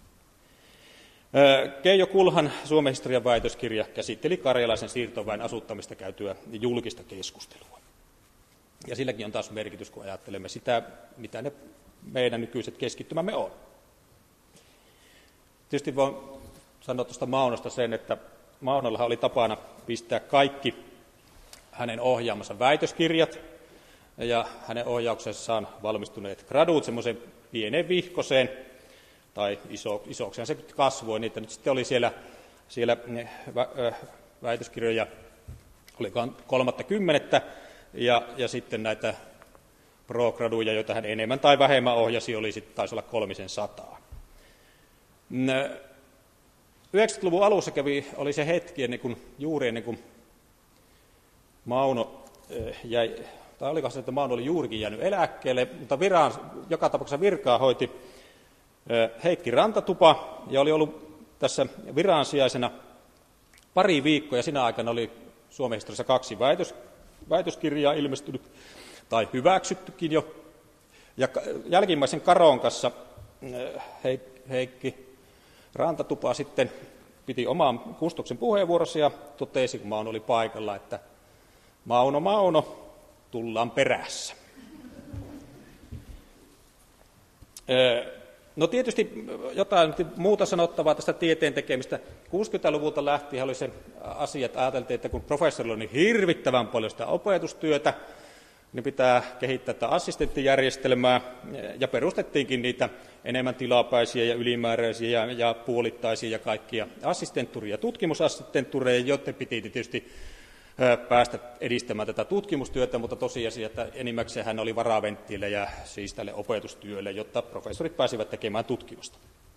Keijo Kulhan Suomen historian väitöskirja käsitteli karjalaisen siirtoväen asuttamista käytyä julkista keskustelua. Ja silläkin on taas merkitys, kun ajattelemme sitä, mitä ne meidän nykyiset keskittymämme on. Tietysti voin sanoa tuosta Maunosta sen, että Maunollahan oli tapana pistää kaikki hänen ohjaamansa väitöskirjat ja hänen ohjauksessaan valmistuneet graduut semmoisen pienen vihkoseen, tai isoksihan se kasvoi, niitä nyt sitten oli siellä väitöskirjoja, olikohan 30, ja sitten näitä pro-graduja, joita hän enemmän tai vähemmän ohjasi, taisi olla 300. 90-luvun alussa oli se hetki, juuri ennen kuin Mauno jäi, tai oliko se, että Mauno oli juurikin jäänyt eläkkeelle, mutta joka tapauksessa virkaa hoiti Heikki Rantatupa, ja oli ollut tässä viransijaisena pari viikkoa, ja siinä aikana oli Suomen historiassa 2 väitöskirjaa ilmestynyt, tai hyväksyttykin jo. Ja jälkimmäisen Karon kanssa Heikki Rantatupa sitten piti oman Kustoksen puheenvuorossa ja totesi, kun Mauno oli paikalla, että Mauno, tullaan perässä. No tietysti jotain muuta sanottavaa tästä tieteen tekemistä. 60-luvulta lähtien oli se asia, että ajateltiin, että kun professorilla on niin hirvittävän paljon sitä opetustyötä, niin pitää kehittää tätä assistenttijärjestelmää, ja perustettiinkin niitä enemmän tilapäisiä ja ylimääräisiä ja puolittaisia ja kaikkia assistenttuuria ja tutkimusassistenttureja, joiden piti tietysti päästä edistämään tätä tutkimustyötä, mutta tosiasia, että enimmäkseen hän oli varaventtiilejä siis tälle opetustyölle, jotta professorit pääsivät tekemään tutkimusta.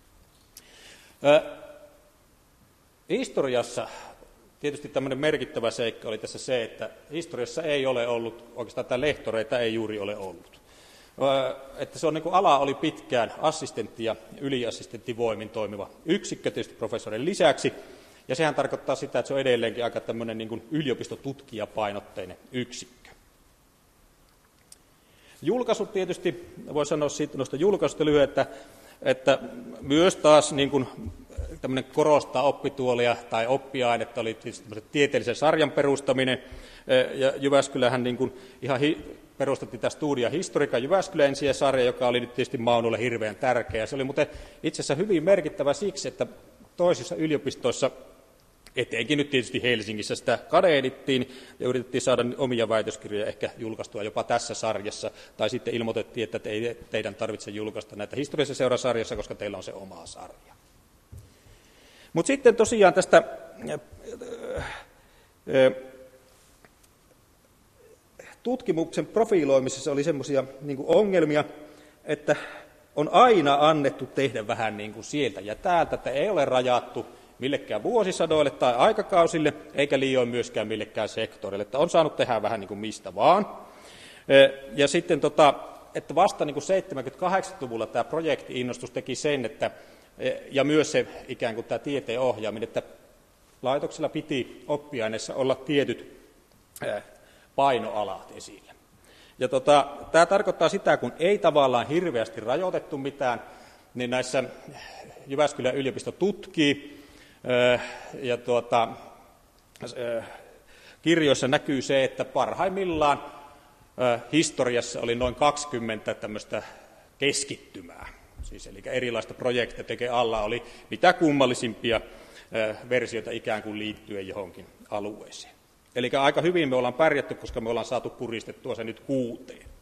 Historiassa tietysti tämmöinen merkittävä seikka oli tässä se, että historiassa ei ole ollut, oikeastaan tämä lehtoreita ei juuri ole ollut. Että se on, niin kuin ala oli pitkään assistentti ja yliassistenttivoimin toimiva yksikkö tietysti professorin lisäksi, ja sehän tarkoittaa sitä, että se on edelleenkin aika tämmöinen niin kuin yliopistotutkija-painotteinen yksikkö. Julkaisut tietysti, voi sanoa siitä noista julkaisusta lyhyesti, että myös taas niin kuin tämmöinen korostaa oppituolia tai oppiainetta oli tietysti tieteellisen sarjan perustaminen, ja Jyväskylähän niin kuin ihan perustettiin tämä Studia Historica Jyväskylän sarja, joka oli nyt tietysti Maunolle hirveän tärkeä. Se oli muuten itse asiassa hyvin merkittävä siksi, että toisissa yliopistoissa, etenkin nyt tietysti Helsingissä, sitä kadehdittiin ja yritettiin saada omia väitöskirjoja ehkä julkaistua jopa tässä sarjassa, tai sitten ilmoitettiin, että ei teidän tarvitse julkaista näitä historiallisen seurasarjassa, koska teillä on se oma sarja. Mutta sitten tosiaan tästä tutkimuksen profiloimisessa oli semmoisia niin kuin ongelmia, että on aina annettu tehdä vähän niin kuin sieltä ja täältä, että ei ole rajattu millekään vuosisadoille tai aikakausille, eikä liioin myöskään millekään sektorille, että on saanut tehdä vähän niin kuin mistä vaan. Ja sitten, että vasta niin kuin 70-80-luvulla tämä projekti-innostus teki sen, että, ja myös se ikään kuin tämä tieteen ohjaaminen, että laitoksella piti oppiaineessa olla tietyt painoalat esillä. Ja tämä tarkoittaa sitä, kun ei tavallaan hirveästi rajoitettu mitään, niin näissä Jyväskylän yliopisto tutkii, ja kirjoissa näkyy se, että parhaimmillaan historiassa oli noin 20 tämmöistä keskittymää, siis eli erilaista projekteja tekee alla oli mitä kummallisimpia versioita ikään kuin liittyen johonkin alueeseen. Eli aika hyvin me ollaan pärjätty, koska me ollaan saatu puristettua se nyt 6.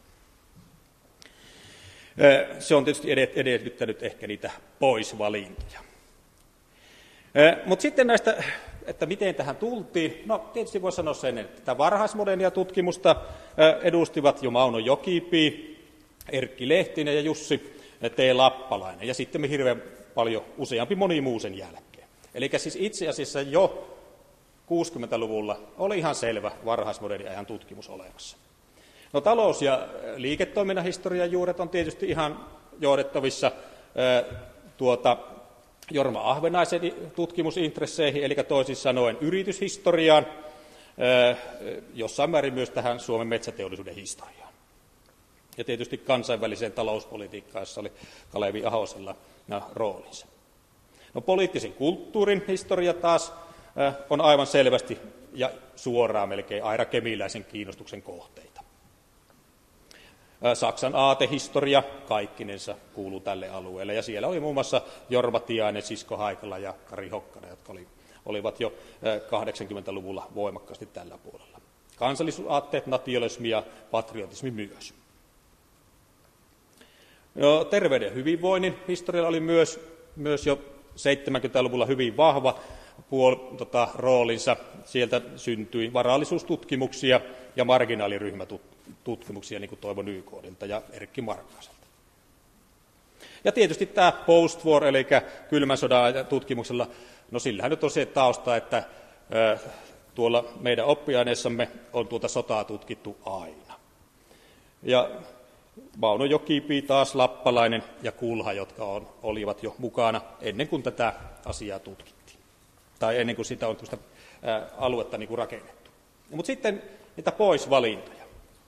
Se on tietysti edellyttänyt ehkä niitä poisvalintoja. Mutta sitten näistä, että miten tähän tultiin, no tietysti voi sanoa sen, että tätä varhaismodernia tutkimusta edustivat jo Mauno Jokipi, Erkki Lehtinen ja Jussi T. Lappalainen, ja sitten me hirveän paljon useampi moni muu sen jälkeen. Eli siis itse asiassa jo 60-luvulla oli ihan selvä varhaismodernin ajan tutkimus olemassa. No talous- ja liiketoiminnan historian juuret on tietysti ihan johdettavissa Jorma Ahvenaisen tutkimusintresseihin, eli toisin sanoen yrityshistoriaan, jossain määrin myös tähän Suomen metsäteollisuuden historiaan. Ja tietysti kansainväliseen talouspolitiikkaan, jossa oli Kalevi Ahosella roolinsa. No poliittisen kulttuurin historia taas on aivan selvästi ja suoraan melkein Aira Kemiläisen kiinnostuksen kohteita. Saksan aatehistoria kaikkinensa kuuluu tälle alueelle, ja siellä oli muun muassa Jorma Tiainen, Sisko Haikala ja Kari Hokkanen, jotka olivat jo 80-luvulla voimakkaasti tällä puolella. Kansallisuusaatteet, nationalismi ja patriotismi myös. No, terveyden ja hyvinvoinnin historialla oli myös jo 70-luvulla hyvin vahva roolinsa. Sieltä syntyi varallisuustutkimuksia ja marginaaliryhmätutkimuksia, niin kuin Toivo Nykodilta ja Erkki Markkaselta. Ja tietysti tämä post-war, eli kylmän sodan tutkimuksella, no sillähän nyt on se tausta, että tuolla meidän oppiaineessamme on tuota sotaa tutkittu aina. Ja Mauno Jokipi, taas Lappalainen ja Kulha, jotka olivat jo mukana ennen kuin tätä asiaa tutkittiin. Tai ennen kuin sitä on tuosta aluetta niin kuin rakennettu. Mutta sitten niitä poisvalintoja.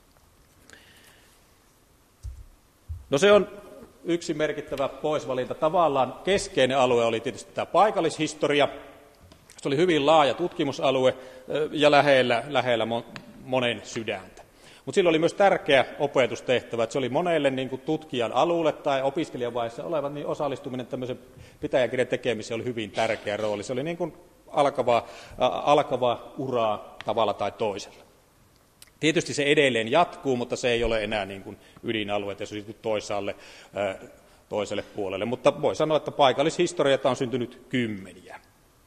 No se on yksi merkittävä poisvalinta. Tavallaan keskeinen alue oli tietysti tämä paikallishistoria. Se oli hyvin laaja tutkimusalue ja lähellä monen sydäntä. Mutta sillä oli myös tärkeä opetustehtävä, että se oli monelle niin kuin tutkijan alulle tai opiskelijavaiheessa olevan niin osallistuminen tämmöisen pitäjäkirjan tekemiseen oli hyvin tärkeä rooli. Se oli niin kuin alkavaa uraa tavalla tai toisella. Tietysti se edelleen jatkuu, mutta se ei ole enää niin kuin ydinalueet ja se on toiselle puolelle. Mutta voi sanoa, että paikallishistoriata on syntynyt kymmeniä.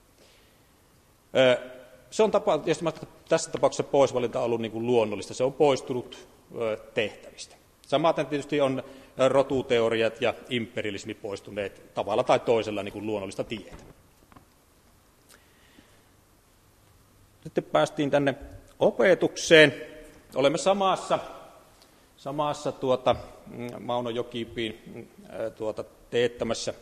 Se on tässä tapauksessa poisvalinta on ollut niin kuin luonnollista. Se on poistunut tehtävistä. Samaten tietysti on rotuteoriat ja imperialismi poistuneet tavalla tai toisella niin kuin luonnollista tietä. Sitten päästiin tänne opetukseen. Olemme samassa Mauno Jokipiin teettämässä.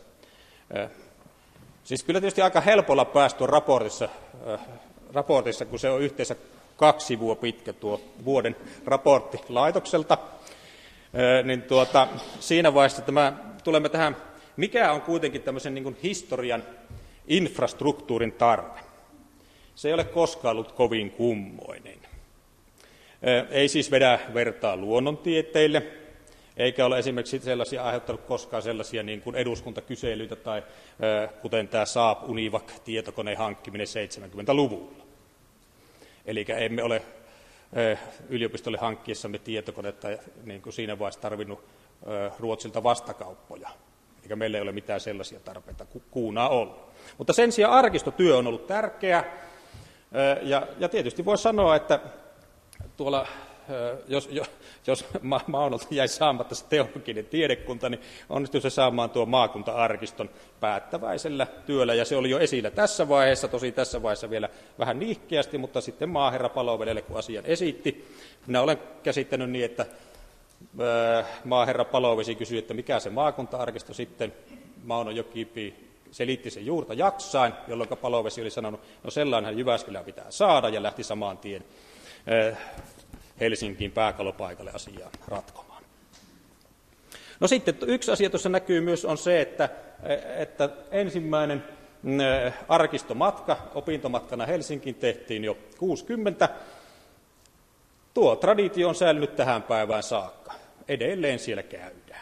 Siis kyllä tietysti aika helpolla päästy raportissa, kun se on yhteensä 2 sivua pitkä tuo vuoden raportti laitokselta, niin siinä vaiheessa tulemme tähän, mikä on kuitenkin tämmöisen niin kuin historian infrastruktuurin tarve. Se ei ole koskaan ollut kovin kummoinen. Ei siis vedä vertaa luonnontieteille, eikä ole esimerkiksi aiheuttanut koskaan sellaisia niin kuin eduskuntakyselyitä tai kuten tämä Saab Univac-tietokoneen hankkiminen 70-luvulla. Eli emme ole yliopistolle hankkiessamme tietokonetta niin kuin siinä vaiheessa tarvinnut Ruotsilta vastakauppoja. Eli meillä ei ole mitään sellaisia tarpeita kuunaa ollut. Mutta sen sijaan arkistotyö on ollut tärkeä. Ja tietysti voi sanoa, että tuolla jos Maunolta jäi saamatta se teologinen tiedekunta, niin onnistui se saamaan tuon maakunta-arkiston päättäväisellä työllä, ja se oli jo esillä tässä vaiheessa, tosi tässä vaiheessa vielä vähän nihkeästi, mutta sitten maaherra Palovedelle, kun asian esitti. Minä olen käsittänyt niin, että maaherra Palovesi kysyi, että mikä se maakunta-arkisto sitten, Mauno Jokipi selitti sen juurta jaksain, jolloin Palovesi oli sanonut, no sellainen Jyväskylään pitää saada, ja lähti saman tien Helsinkiin pääkalopaikalle asiaa ratkomaan. No sitten yksi asia tuossa näkyy myös on se, että ensimmäinen arkistomatka opintomatkana Helsinkiin tehtiin jo 60. Tuo traditio on säilynyt tähän päivään saakka. Edelleen siellä käydään.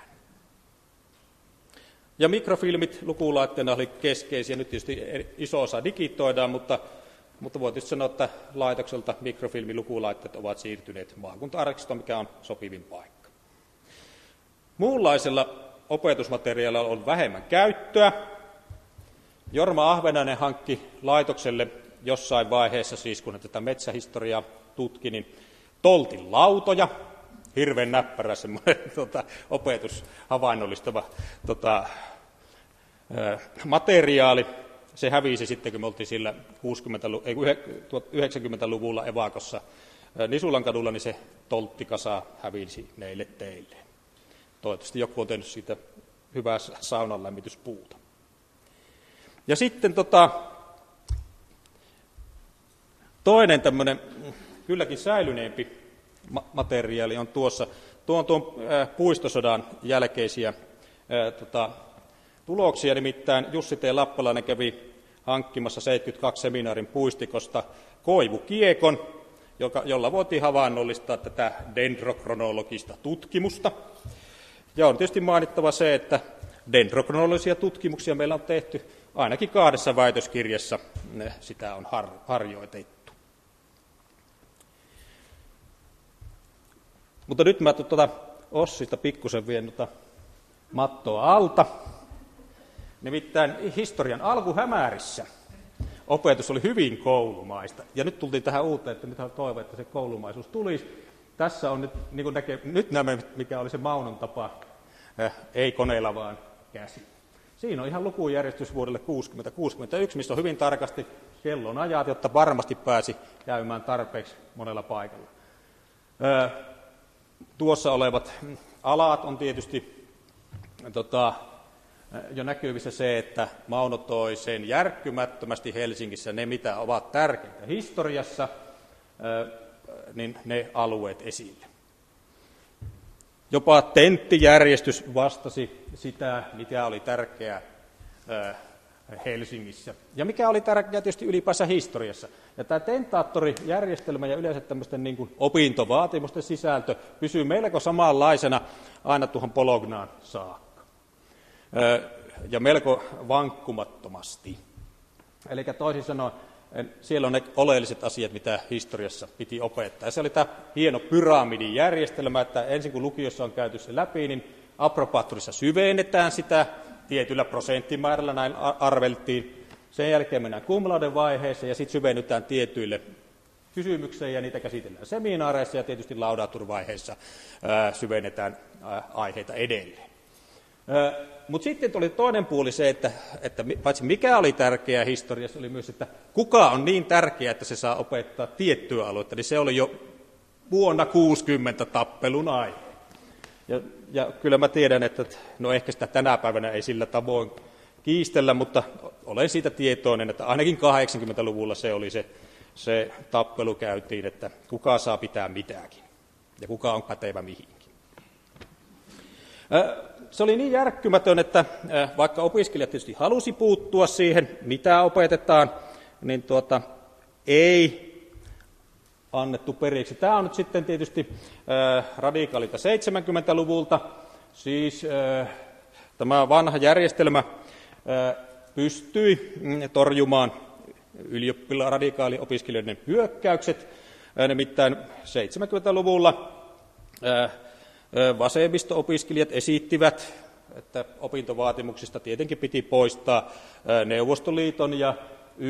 Ja mikrofilmit lukulaitteena oli keskeisiä. Nyt tietysti iso osa digitoidaan, mutta voi tietysti sanoa, että laitokselta mikrofilmilukulaitteet ovat siirtyneet maakunta-arkistoon, mikä on sopivin paikka. Muunlaisella opetusmateriaalilla on vähemmän käyttöä. Jorma Ahvenainen hankki laitokselle jossain vaiheessa, siis kun tätä metsähistoriaa tutki, niin toltin lautoja, hirveän näppärä semmoinen opetushavainnollistava materiaali. Se hävisi sitten, kun me oltiin sillä 90-luvulla evakossa Nisulankadulla, niin se tolttikasa hävisi neille teille. Toivottavasti joku on tehnyt siitä hyvää saunanlämmityspuuta. Ja sitten toinen tämmöinen kylläkin säilyneempi materiaali on tuossa. Tuo on tuon puistosodan jälkeisiä tuloksia, nimittäin Jussi T. Lappalainen kävi hankkimassa 72 seminaarin puistikosta koivukiekon, jolla voitiin havainnollistaa tätä dendrokronologista tutkimusta. Ja on tietysti mainittava se, että dendrokronologisia tutkimuksia meillä on tehty ainakin 2 väitöskirjassa, sitä on harjoitettu. Mutta nyt mä Ossista pikkusen vien mattoa alta. Nimittäin historian alkuhämärissä opetus oli hyvin koulumaista. Ja nyt tultiin tähän uuteen, että nyt toivon, että se koulumaisuus tulisi. Tässä on nyt, niin kuin nyt näemme, mikä oli se Maunon tapa, ei koneella vaan käsi. Siinä on ihan lukujärjestys vuodelle 60-61, missä on hyvin tarkasti kellonajat, jotta varmasti pääsi käymään tarpeeksi monella paikalla. Tuossa olevat alat on tietysti jo näkyvissä se, että Mauno toi sen järkkymättömästi Helsingissä ne, mitä ovat tärkeitä historiassa, niin ne alueet esille. Jopa tenttijärjestys vastasi sitä, mikä oli tärkeää Helsingissä. Ja mikä oli tärkeää tietysti ylipäänsä historiassa. Ja tämä tentaattorijärjestelmä ja yleensä tämmöisten niin kuin opintovaatimusten sisältö pysyy melko samanlaisena aina tuohon Polognaan saakka. Ja melko vankkumattomasti. Eli toisin sanoen, siellä on ne oleelliset asiat, mitä historiassa piti opettaa. Ja se oli tämä hieno pyramidijärjestelmä, että ensin kun lukiossa on käyty se läpi, niin approbaattorissa syvennetään sitä tietyllä prosenttimäärällä, näin arveltiin. Sen jälkeen mennään cum laude vaiheeseen ja sitten syvennytään tietyille kysymykseen ja niitä käsitellään seminaareissa ja tietysti laudatur-vaiheessa syvennetään aiheita edelleen. Mutta sitten tuli toinen puoli se, että paitsi mikä oli tärkeää historiassa, oli myös, että kuka on niin tärkeä, että se saa opettaa tiettyä aluetta, niin se oli jo vuonna 60 tappelun aihe. Ja kyllä mä tiedän, että no ehkä sitä tänä päivänä ei sillä tavoin kiistellä, mutta olen siitä tietoinen, että ainakin 80-luvulla se oli se tappelu käytiin, että kuka saa pitää mitäkin ja kuka on pätevä mihinkin. Se oli niin järkkymätön, että vaikka opiskelijat tietysti halusi puuttua siihen, mitä opetetaan, niin ei annettu periksi. Tämä on nyt sitten tietysti radikaalilta 70-luvulta, siis tämä vanha järjestelmä pystyi torjumaan radikaaliopiskelijoiden hyökkäykset, nimittäin 70-luvulla vasemmisto-opiskelijat esittivät, että opintovaatimuksista tietenkin piti poistaa Neuvostoliiton ja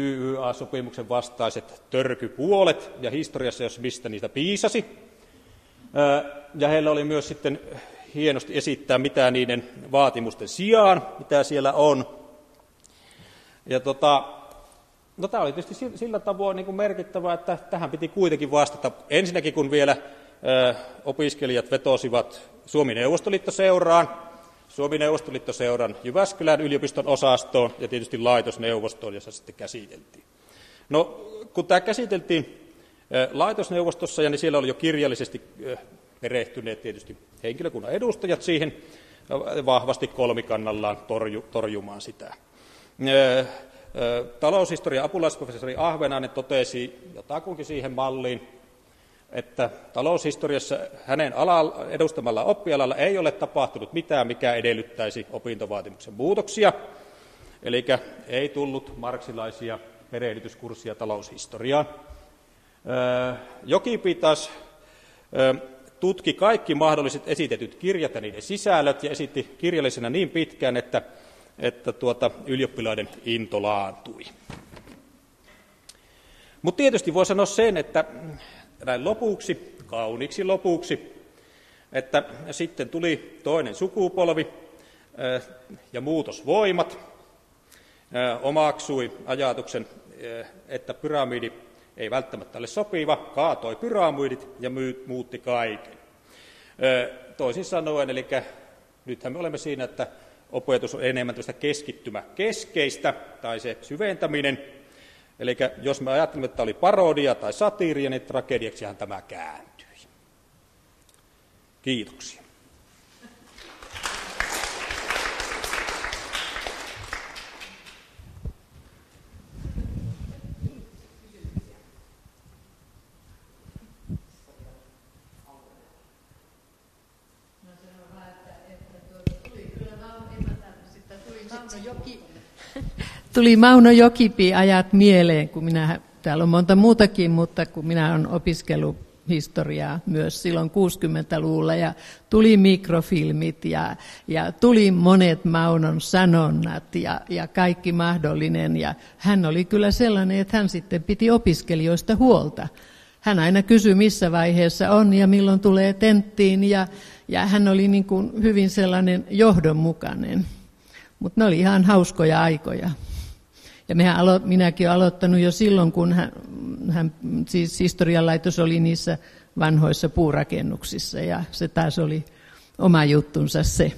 YYA-sopimuksen vastaiset törkypuolet, ja historiassa jos mistä niitä piisasi. Ja heillä oli myös sitten hienosti esittää, mitä niiden vaatimusten sijaan, mitä siellä on. Ja no, tämä oli tietysti sillä tavoin niin kuin merkittävä, että tähän piti kuitenkin vastata. Ensinnäkin, kun vielä opiskelijat vetosivat Suomi-Neuvostoliitto-seuran Jyväskylän yliopiston osastoon ja tietysti laitosneuvostoon, jossa sitten käsiteltiin. No, kun tämä käsiteltiin laitosneuvostossa, ja niin siellä oli jo kirjallisesti perehtyneet tietysti henkilökunnan edustajat siihen vahvasti kolmikannallaan torjumaan sitä. Taloushistorian apulaisprofessori Ahvenainen totesi jotakuinkin siihen malliin, että taloushistoriassa hänen edustamalla oppialalla ei ole tapahtunut mitään, mikä edellyttäisi opintovaatimuksen muutoksia. Eli ei tullut marxilaisia perehdytyskurssia taloushistoriaan. Jokipi taas tutki kaikki mahdolliset esitetyt kirjat ja niiden sisällöt ja esitti kirjallisena niin pitkään, että ylioppilaiden into laantui. Mutta tietysti voi sanoa sen, että näin lopuksi, kauniiksi lopuksi, että sitten tuli toinen sukupolvi ja muutosvoimat omaksui ajatuksen, että pyramidi ei välttämättä ole sopiva, kaatoi pyramidit ja muutti kaiken. Toisin sanoen, eli nythän me olemme siinä, että opetus on enemmän tällaista keskittymäkeskeistä tai se syventäminen. Eli jos me ajattelemme, että oli parodia tai satiiria, niin tragediaksihan tämä kääntyi. Kiitoksia. Tuli Mauno Jokipi ajat mieleen, kun täällä on monta muutakin, mutta kun minä olen opiskellut historiaa myös silloin 60-luvulla ja tuli mikrofilmit ja tuli monet Maunon sanonnat ja kaikki mahdollinen. Ja hän oli kyllä sellainen, että hän sitten piti opiskelijoista huolta. Hän aina kysyi, missä vaiheessa on ja milloin tulee tenttiin ja hän oli niin kuin hyvin sellainen johdonmukainen. Mutta ne oli ihan hauskoja aikoja. Ja minäkin olen aloittanut jo silloin, kun hän siis historianlaitos oli niissä vanhoissa puurakennuksissa ja se taas oli oma juttunsa se.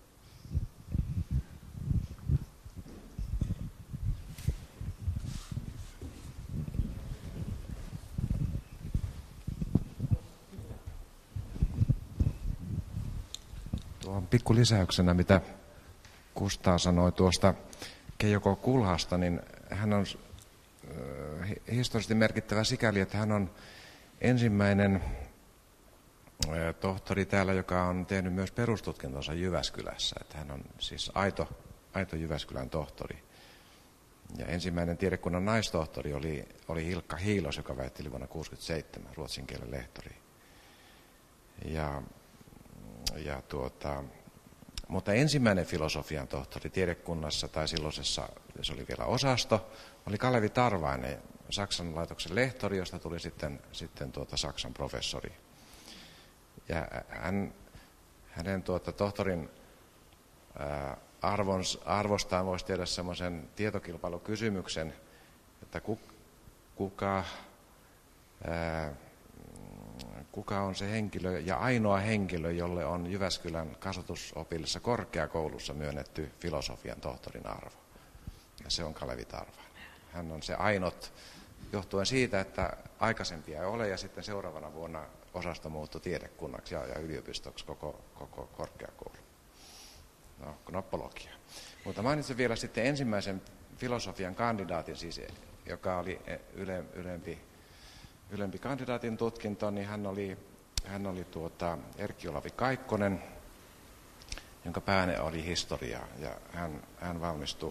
Tuohon pikku lisäyksenä, mitä Kustaa sanoi tuosta Keijo K. Kulhasta, niin hän on historiallisesti merkittävä sikäli, että hän on ensimmäinen tohtori täällä, joka on tehnyt myös perustutkintonsa Jyväskylässä. Että hän on siis aito Jyväskylän tohtori. Ja ensimmäinen tiedekunnan naistohtori oli Hilkka Hiilos, joka väitteli vuonna 1967 ruotsin kielen lehtori. Mutta ensimmäinen filosofian tohtori tiedekunnassa tai silloisessa, se oli vielä osasto, oli Kalevi Tarvainen, Saksan laitoksen lehtori, josta tuli sitten Saksan professori. Ja hänen tohtorin arvostaan voisi tehdä semmoisen tietokilpailukysymyksen, että kuka on se henkilö ja ainoa henkilö, jolle on Jyväskylän kasvatusopillisessa korkeakoulussa myönnetty filosofian tohtorin arvo. Ja se on Kalevi Tarvainen. Hän on se ainut, johtuen siitä, että aikaisempia ei ole ja sitten seuraavana vuonna osasto muuttui tiedekunnaksi ja yliopistoksi koko korkeakoulu. No, knoppologia. Mutta mainitsen vielä sitten ensimmäisen filosofian kandidaatin, siis, joka oli ylempi kandidaatin tutkinto, niin hän oli Erkki Olavi Kaikkonen, jonka pääne oli historia, ja hän valmistui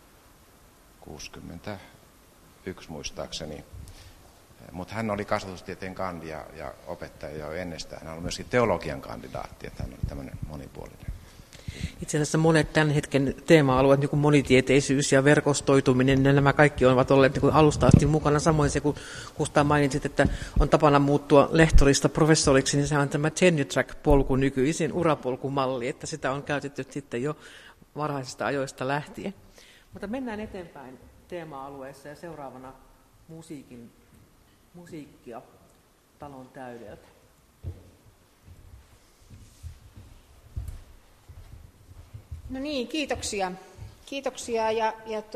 61 muistaakseni. Mutta hän oli kasvatustieteen kandi ja opettaja jo ennestään. Hän oli myöskin teologian kandidaatti, että hän oli tämmöinen monipuolinen. Itse asiassa monet tämän hetken teema-alueet, niin kuin monitieteisyys ja verkostoituminen, ja nämä kaikki ovat olleet niin kuin alusta asti mukana. Samoin se, kun Kustaa mainitsit, että on tapana muuttua lehtorista professoriksi, niin se on tämä tenure track-polku nykyisin, urapolkumalli, että sitä on käytetty sitten jo varhaisista ajoista lähtien. Mutta mennään eteenpäin teema-alueessa ja seuraavana musiikkia talon täydeltä. No niin, kiitoksia. Kiitoksia ja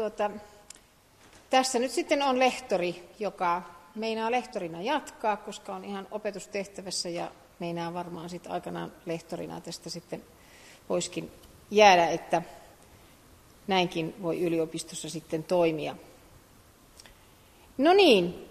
tässä nyt sitten on lehtori, joka meinaa lehtorina jatkaa, koska on ihan opetustehtävässä ja meinaa varmaan sitten aikanaan lehtorina tästä sitten voisikin jäädä, että näinkin voi yliopistossa sitten toimia. No niin,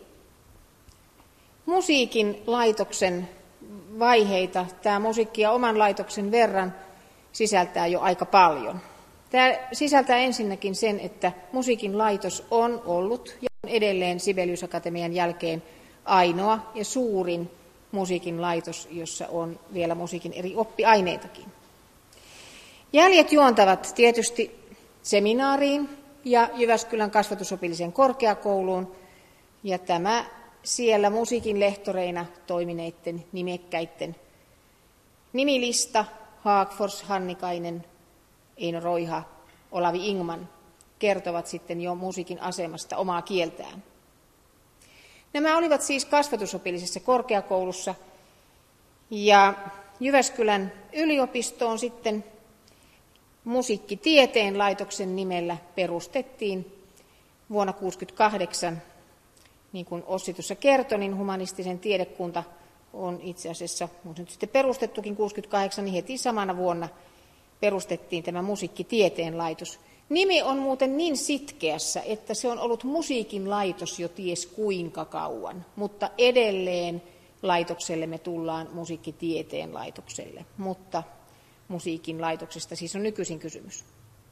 musiikin laitoksen vaiheita. Tämä musiikki ja oman laitoksen verran sisältää jo aika paljon. Tämä sisältää ensinnäkin sen, että musiikin laitos on ollut ja on edelleen Sibelius Akatemian jälkeen ainoa ja suurin musiikin laitos, jossa on vielä musiikin eri oppiaineitakin. Jäljet juontavat tietysti seminaariin ja Jyväskylän kasvatusopilliseen korkeakouluun, ja tämä siellä musiikin lehtoreina toimineiden nimekkäiden nimilista Haagfors, Hannikainen, Eino Roiha, Olavi Ingman kertovat sitten jo musiikin asemasta omaa kieltään. Nämä olivat siis kasvatusopillisessa korkeakoulussa, ja Jyväskylän yliopisto on sitten musiikkitieteen laitoksen nimellä perustettiin vuonna 1968. Niin kuin Ossi tuossa kertoi, niin humanistisen tiedekunta on itse asiassa, on nyt sitten perustettukin 1968, niin heti samana vuonna perustettiin tämä musiikkitieteen laitos. Nimi on muuten niin sitkeässä, että se on ollut musiikin laitos jo ties kuinka kauan, mutta edelleen laitokselle me tullaan musiikkitieteen laitokselle, mutta musiikin laitoksesta siis on nykyisin kysymys.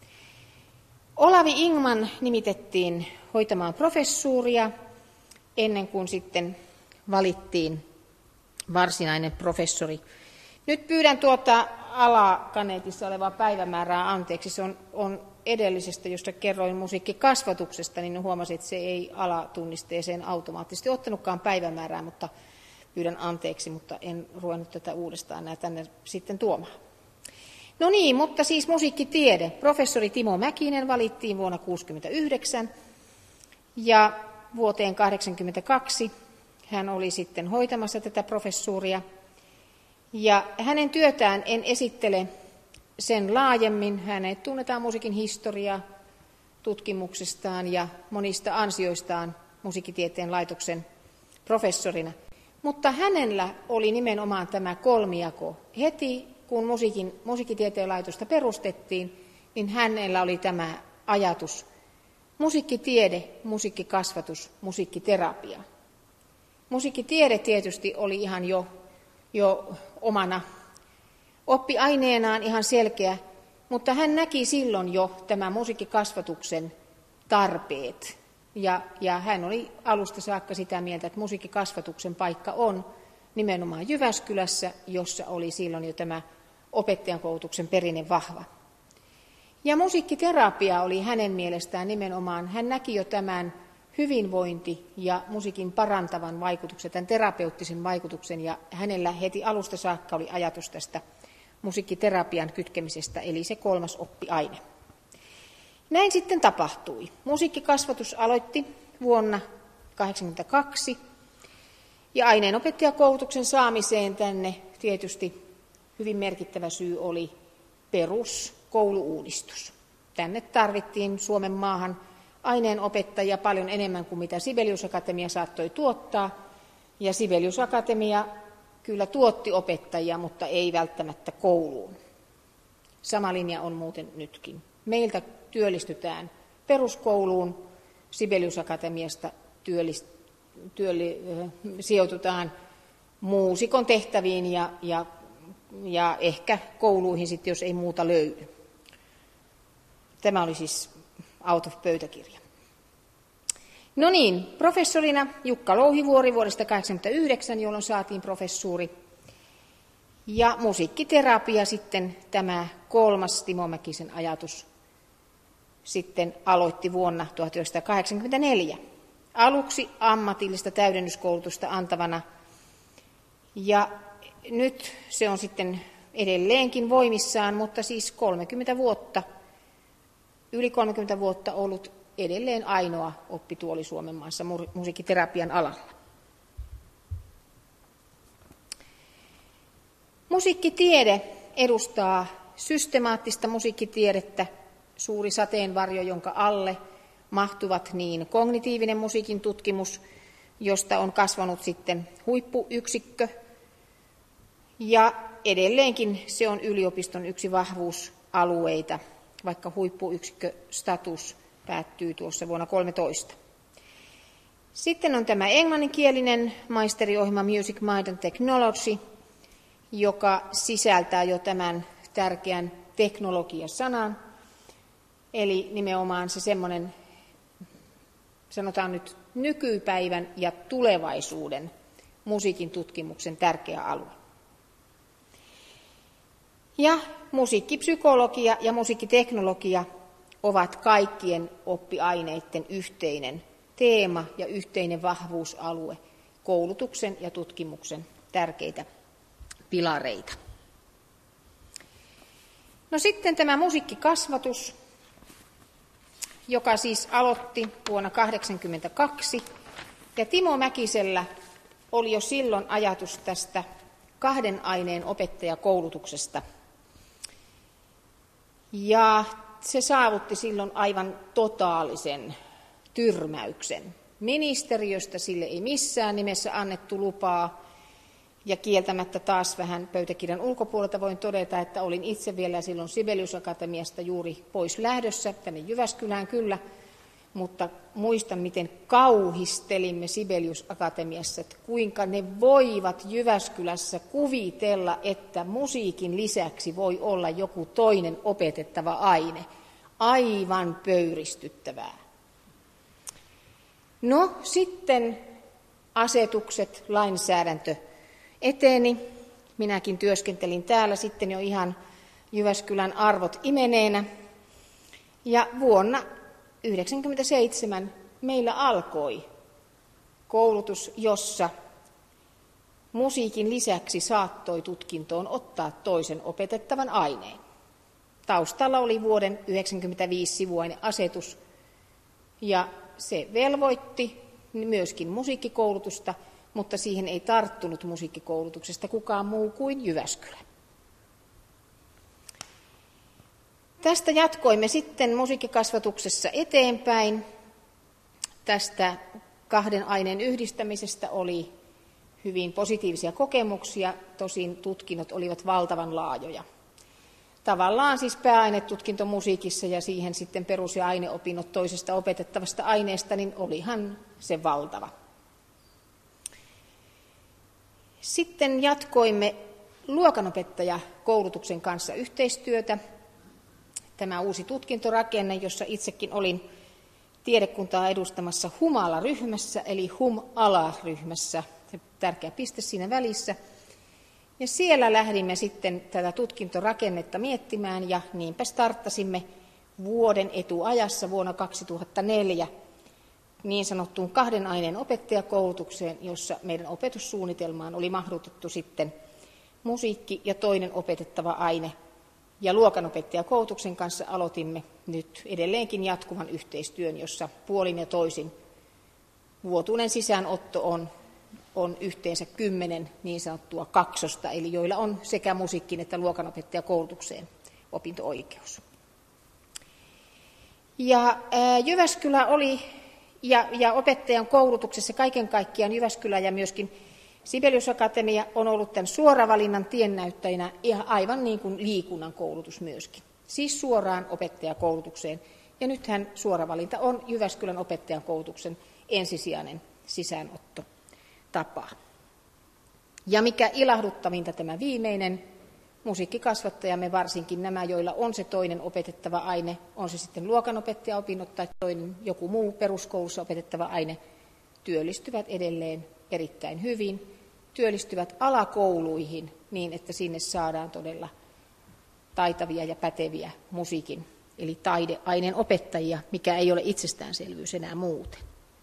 Olavi Ingman nimitettiin hoitamaan professuuria ennen kuin sitten valittiin varsinainen professori. Nyt pyydän tuota alakaneetissa olevaa päivämäärää anteeksi. Se on edellisestä, josta kerroin musiikkikasvatuksesta, niin huomasin, että se ei alatunnisteeseen automaattisesti ottanutkaan päivämäärää, mutta pyydän anteeksi, mutta en ruvennut tätä uudestaan enää tänne sitten tuomaan. No niin, mutta siis musiikkitiede. Professori Timo Mäkinen valittiin vuonna 1969 ja vuoteen 1982 hän oli sitten hoitamassa tätä professuuria. Ja hänen työtään en esittele sen laajemmin. Hänet tunnetaan musiikin historiaa tutkimuksestaan ja monista ansioistaan musiikkitieteen laitoksen professorina. Mutta hänellä oli nimenomaan tämä kolmijako. Heti kun musiikkitieteen laitosta perustettiin, niin hänellä oli tämä ajatus musiikkitiede, musiikkikasvatus, musiikkiterapia. Musiikkitiede tietysti oli ihan jo omana oppiaineenaan ihan selkeä, mutta hän näki silloin jo tämän musiikkikasvatuksen tarpeet. Ja hän oli alusta saakka sitä mieltä, että musiikkikasvatuksen paikka on nimenomaan Jyväskylässä, jossa oli silloin jo tämä opettajankoulutuksen perinne vahva. Ja musiikkiterapia oli hänen mielestään nimenomaan, hän näki jo tämän hyvinvointi- ja musiikin parantavan vaikutuksen, tämän terapeuttisen vaikutuksen, ja hänellä heti alusta saakka oli ajatus tästä musiikkiterapian kytkemisestä, eli se kolmas oppiaine. Näin sitten tapahtui. Musiikkikasvatus aloitti vuonna 1982, ja aineenopettajakoulutuksen saamiseen tänne tietysti hyvin merkittävä syy oli peruskoulu-uudistus. Tänne tarvittiin Suomen maahan aineenopettajia paljon enemmän kuin mitä Sibelius Akatemia saattoi tuottaa, ja Sibelius Akatemia kyllä tuotti opettajia, mutta ei välttämättä kouluun. Sama linja on muuten nytkin. Meiltä työllistytään peruskouluun, Sibelius Akatemiasta sijoitutaan muusikon tehtäviin ja ehkä kouluihin sitten, jos ei muuta löydy. Tämä oli siis out of pöytäkirja. No niin, professorina Jukka Louhivuori vuodesta 1989, jolloin saatiin professuuri. Ja musiikkiterapia sitten, tämä 3. Timo Mäkisen ajatus, sitten aloitti vuonna 1984. Aluksi ammatillista täydennyskoulutusta antavana, ja nyt se on sitten edelleenkin voimissaan, mutta siis 30 vuotta, yli 30 vuotta ollut edelleen ainoa oppituoli Suomen maassa musiikkiterapian alalla. Musiikkitiede edustaa systemaattista musiikkitiedettä, suuri sateenvarjo, jonka alle mahtuvat niin kognitiivinen musiikin tutkimus, josta on kasvanut sitten huippuyksikkö, ja edelleenkin se on yliopiston yksi vahvuusalueita, vaikka huippuyksikköstatus päättyy tuossa vuonna 2013. Sitten on tämä englanninkielinen maisteriohjelma Music, Mind and Technology, joka sisältää jo tämän tärkeän teknologia-sanan, eli nimenomaan se semmoinen, sanotaan nyt nykypäivän ja tulevaisuuden musiikin tutkimuksen tärkeä alue. Ja musiikkipsykologia ja musiikkiteknologia ovat kaikkien oppiaineiden yhteinen teema ja yhteinen vahvuusalue, koulutuksen ja tutkimuksen tärkeitä pilareita. No sitten tämä musiikkikasvatus, joka siis aloitti vuonna 1982, ja Timo Mäkisellä oli jo silloin ajatus tästä 2 aineen opettajakoulutuksesta. Ja se saavutti silloin aivan totaalisen tyrmäyksen. Ministeriöstä sille ei missään nimessä annettu lupaa, ja kieltämättä taas vähän pöytäkirjan ulkopuolelta voin todeta, että olin itse vielä silloin Sibelius Akatemiasta juuri pois lähdössä, tänne Jyväskylään kyllä, mutta muistan, miten kauhistelimme Sibelius Akatemiassa, että kuinka ne voivat Jyväskylässä kuvitella, että musiikin lisäksi voi olla joku toinen opetettava aine. Aivan pöyristyttävää. No sitten asetukset, lainsäädäntö eteni. Minäkin työskentelin täällä sitten jo ihan Jyväskylän arvot imeneenä. Ja vuonna 1997 meillä alkoi koulutus, jossa musiikin lisäksi saattoi tutkintoon ottaa toisen opetettavan aineen. Taustalla oli vuoden 1995 sivuinen asetus, ja se velvoitti myöskin musiikkikoulutusta, mutta siihen ei tarttunut musiikkikoulutuksesta kukaan muu kuin Jyväskylä. Tästä jatkoimme sitten musiikkikasvatuksessa eteenpäin. Tästä 2 aineen yhdistämisestä oli hyvin positiivisia kokemuksia, tosin tutkinnot olivat valtavan laajoja. Tavallaan siis pääainetutkinto musiikissa ja siihen sitten perus- ja aineopinnot toisesta opetettavasta aineesta, niin olihan se valtava. Sitten jatkoimme luokanopettajakoulutuksen kanssa yhteistyötä. Tämä uusi tutkintorakenne, jossa itsekin olin tiedekuntaa edustamassa HUM-alaryhmässä, eli HUM-alaryhmässä, se tärkeä piste siinä välissä. Ja siellä lähdimme sitten tätä tutkintorakennetta miettimään, ja niinpä starttasimme vuoden etuajassa vuonna 2004 niin sanottuun 2 aineen opettajakoulutukseen, jossa meidän opetussuunnitelmaan oli mahdutettu sitten musiikki ja toinen opetettava aine. Ja luokanopettajakoulutuksen kanssa aloitimme nyt edelleenkin jatkuvan yhteistyön, jossa puolin ja toisin vuotuinen sisäänotto on yhteensä 10 niin sanottua kaksosta, eli joilla on sekä musiikkiin että luokanopettajakoulutukseen opinto-oikeus. Ja Jyväskylä oli, ja opettajan koulutuksessa kaiken kaikkiaan Jyväskylä ja myöskin Sibelius Akatemia on ollut tämän suoravalinnan tiennäyttäjänä ihan aivan niin kuin liikunnan koulutus myöskin. Siis suoraan opettajakoulutukseen. Ja nythän suoravalinta on Jyväskylän opettajan koulutuksen ensisijainen sisäänottotapa. Ja mikä ilahduttavinta tämä viimeinen, musiikkikasvattajamme varsinkin nämä, joilla on se toinen opetettava aine, on se sitten luokanopettajaopinnot tai toinen joku muu peruskoulussa opetettava aine, työllistyvät edelleen erittäin hyvin. työllistyvät alakouluihin niin, että sinne saadaan todella taitavia ja päteviä musiikin, eli taideaineen opettajia, mikä ei ole itsestäänselvyys enää muuten.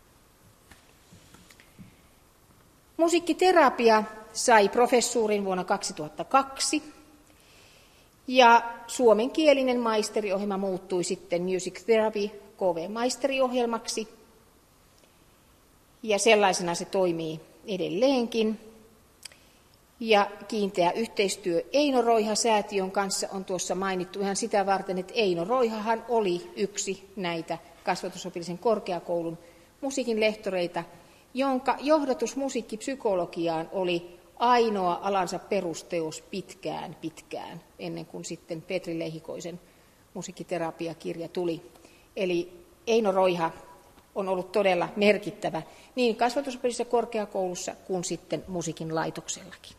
Musiikkiterapia sai professuurin vuonna 2002, ja suomenkielinen maisteriohjelma muuttui sitten Music Therapy KV-maisteriohjelmaksi, ja sellaisena se toimii edelleenkin. Ja kiinteä yhteistyö Eino Roiha-säätiön kanssa on tuossa mainittu ihan sitä varten, että Eino Roihahan oli yksi näitä kasvatusopillisen korkeakoulun musiikin lehtoreita, jonka johdatus musiikkipsykologiaan oli ainoa alansa perusteos pitkään, ennen kuin sitten Petri Lehikoisen musiikkiterapiakirja tuli. Eli Eino Roiha on ollut todella merkittävä niin kasvatusopillisessa korkeakoulussa kuin sitten musiikin laitoksellakin.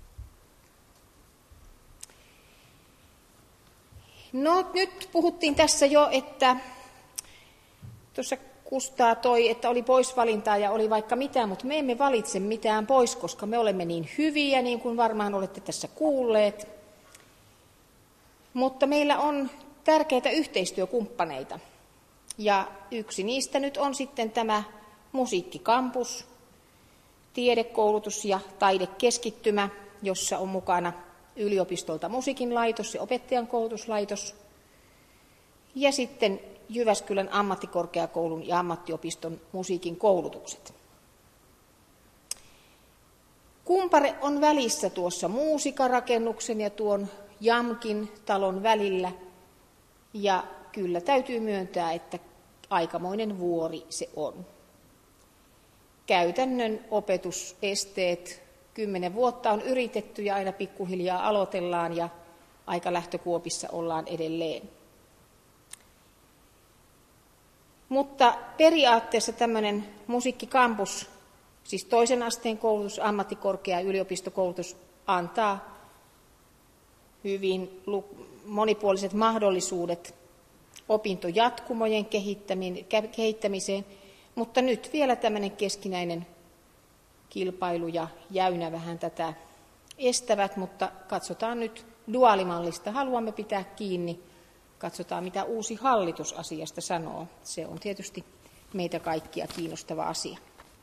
No nyt puhuttiin tässä jo, että tuossa Kustaa toi, että oli poisvalintaa ja oli vaikka mitä, mutta me emme valitse mitään pois, koska me olemme niin hyviä, niin kuin varmaan olette tässä kuulleet. Mutta meillä on tärkeitä yhteistyökumppaneita. Ja yksi niistä nyt on sitten tämä Musiikkikampus, tiedekoulutus- ja taidekeskittymä, jossa on mukana yliopistolta musiikin laitos ja opettajan koulutuslaitos. Ja sitten Jyväskylän ammattikorkeakoulun ja ammattiopiston musiikin koulutukset. Kumpare on välissä tuossa Muusikarakennuksen ja tuon Jamkin talon välillä. Ja kyllä täytyy myöntää, että aikamoinen vuori se on. Käytännön opetusesteet 10 vuotta on yritetty ja aina pikkuhiljaa aloitellaan ja aika lähtökuopissa ollaan edelleen. Mutta periaatteessa tämmöinen musiikkikampus, siis toisen asteen koulutus, ammattikorkea- ja yliopistokoulutus, antaa hyvin monipuoliset mahdollisuudet opintojatkumojen kehittämiseen, mutta nyt vielä tämmöinen keskinäinen kilpailu ja jäynä vähän tätä estävät, mutta katsotaan nyt duaalimallista. Haluamme pitää kiinni. Katsotaan, mitä uusi hallitus asiasta sanoo. Se on tietysti meitä kaikkia kiinnostava asia.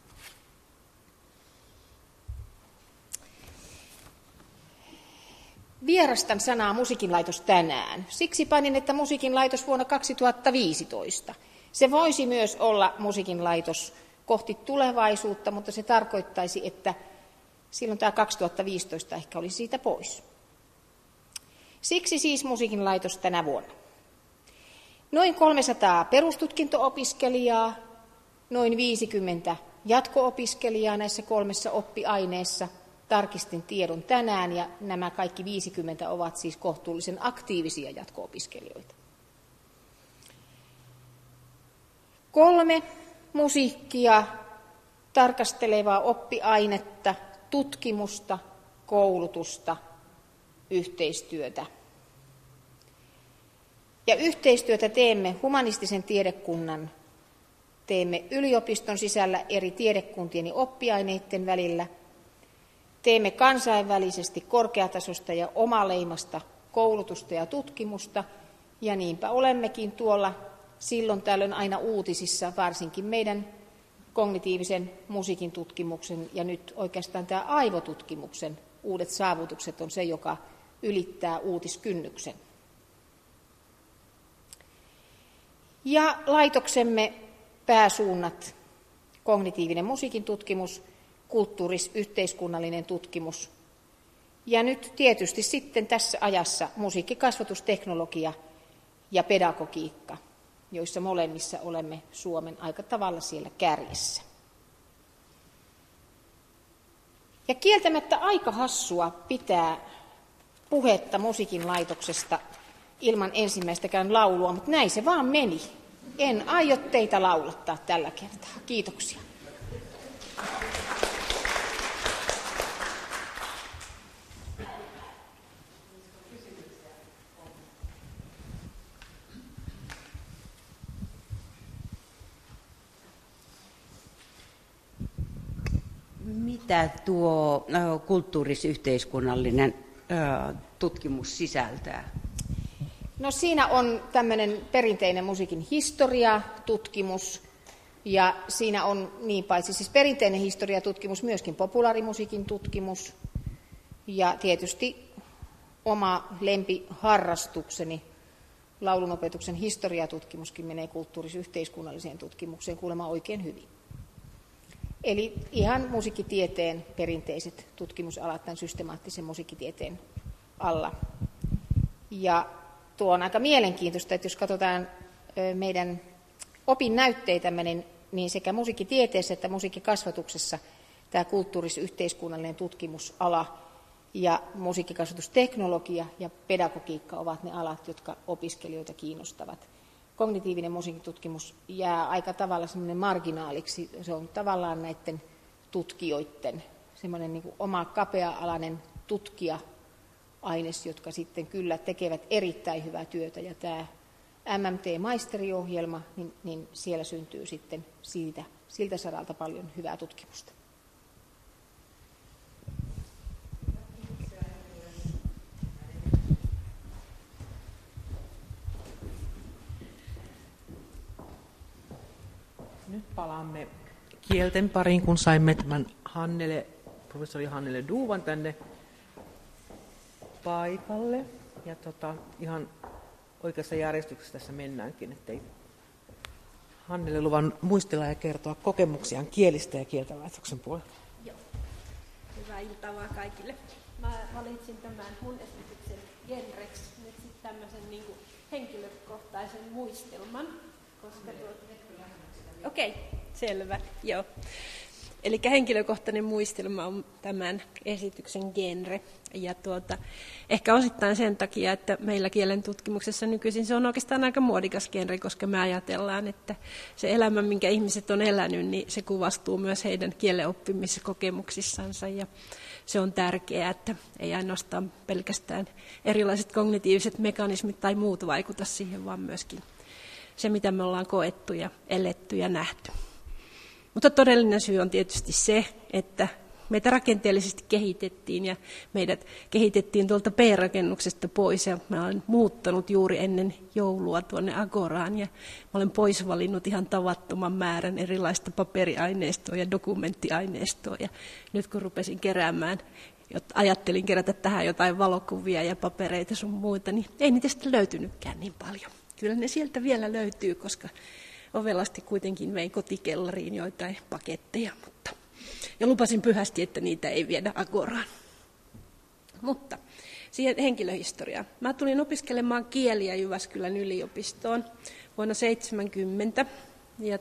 Vierastan sanaa musiikinlaitos tänään. Siksi panin, että musiikinlaitos vuonna 2015. Se voisi myös olla musiikinlaitos kohti tulevaisuutta, mutta se tarkoittaisi, että silloin tämä 2015 ehkä olisi siitä pois. Siksi siis musiikinlaitos tänä vuonna. Noin 300 perustutkinto-opiskelijaa, noin 50 jatko-opiskelijaa näissä 3 oppiaineessa. Tarkistin tiedon tänään ja nämä kaikki 50 ovat siis kohtuullisen aktiivisia jatko-opiskelijoita. 3 musiikkia tarkastelevaa oppiainetta, tutkimusta, koulutusta, yhteistyötä. Ja yhteistyötä teemme humanistisen tiedekunnan, teemme yliopiston sisällä eri tiedekuntien ja oppiaineiden välillä, teemme kansainvälisesti korkeatasosta ja omaleimasta koulutusta ja tutkimusta, ja niinpä olemmekin tuolla silloin tällöin aina uutisissa, varsinkin meidän kognitiivisen musiikin tutkimuksen ja nyt oikeastaan tämä aivotutkimuksen uudet saavutukset on se, joka ylittää uutiskynnyksen. Ja laitoksemme pääsuunnat, kognitiivinen musiikin tutkimus, kulttuuris-yhteiskunnallinen tutkimus ja nyt tietysti sitten tässä ajassa musiikkikasvatusteknologia ja pedagogiikka, joissa molemmissa olemme Suomen aika tavalla siellä kärjessä. Ja kieltämättä aika hassua pitää puhetta musiikin laitoksesta ilman ensimmäistäkään laulua, mutta näin se vaan meni. En aio teitä laulattaa tällä kertaa. Kiitoksia. Mitä tuo kulttuuris-yhteiskunnallinen tutkimus sisältää? No siinä on tämmöinen perinteinen musiikin historiatutkimus, ja siinä on niin paitsi siis perinteinen historiatutkimus, myöskin populaarimusiikin tutkimus, ja tietysti oma lempiharrastukseni, laulunopetuksen historiatutkimuskin menee kulttuuris-yhteiskunnalliseen tutkimukseen kuulemma oikein hyvin. Eli ihan musiikkitieteen perinteiset tutkimusalat tämän systemaattisen musiikkitieteen alla. Ja tuo on aika mielenkiintoista, että jos katsotaan meidän opinnäytteitämme, niin sekä musiikkitieteessä että musiikkikasvatuksessa tämä kulttuuris-yhteiskunnallinen tutkimusala ja musiikkikasvatusteknologia ja pedagogiikka ovat ne alat, jotka opiskelijoita kiinnostavat. Kognitiivinen musiikkitutkimus jää aika tavalla semmoinen marginaaliksi. Se on tavallaan näiden tutkijoiden semmoinen niin kuin oma kapea-alainen tutkija-aines, jotka sitten kyllä tekevät erittäin hyvää työtä. Ja tämä MMT-maisteriohjelma, niin siellä syntyy sitten siltä saralta paljon hyvää tutkimusta. Nyt palaamme kielten pariin, kun saimme tämän professori Hannele Duvan tänne paikalle. Ja ihan oikeassa järjestyksessä tässä mennäänkin, ettei Hannele luvan muistella ja kertoa kokemuksiaan kielistä ja kieltenlaitoksen puolella. Joo. Hyvää iltaa kaikille. Mä valitsin tämän mun esityksen genreksi nyt sitten tämmöisen niin kuin henkilökohtaisen muistelman, koska Okei, selvä, joo. Eli henkilökohtainen muistelma on tämän esityksen genre. Ja ehkä osittain sen takia, että meillä kielen tutkimuksessa nykyisin se on oikeastaan aika muodikas genre, koska me ajatellaan, että se elämä, minkä ihmiset on elänyt, niin se kuvastuu myös heidän kielen oppimiskokemuksissansa. Ja se on tärkeää, että ei ainoastaan pelkästään erilaiset kognitiiviset mekanismit tai muut vaikuta siihen, vaan myöskin se, mitä me ollaan koettu ja eletty ja nähty. Mutta todellinen syy on tietysti se, että meitä rakenteellisesti kehitettiin ja meidät kehitettiin tuolta P-rakennuksesta pois. Ja mä olen muuttanut juuri ennen joulua tuonne Agoraan ja mä olen poisvalinnut ihan tavattoman määrän erilaista paperiaineistoa ja dokumenttiaineistoa. Ja nyt kun rupesin keräämään, ajattelin kerätä tähän jotain valokuvia ja papereita sun muita, niin ei niitä sitten löytynytkään niin paljon. Kyllä ne sieltä vielä löytyy, koska ovelasti kuitenkin vein kotikellariin joitain paketteja, ja lupasin pyhästi, että niitä ei viedä Agoraan. Mutta siihen henkilöhistoriaan. Mä tulin opiskelemaan kieliä Jyväskylän yliopistoon vuonna 1970, ja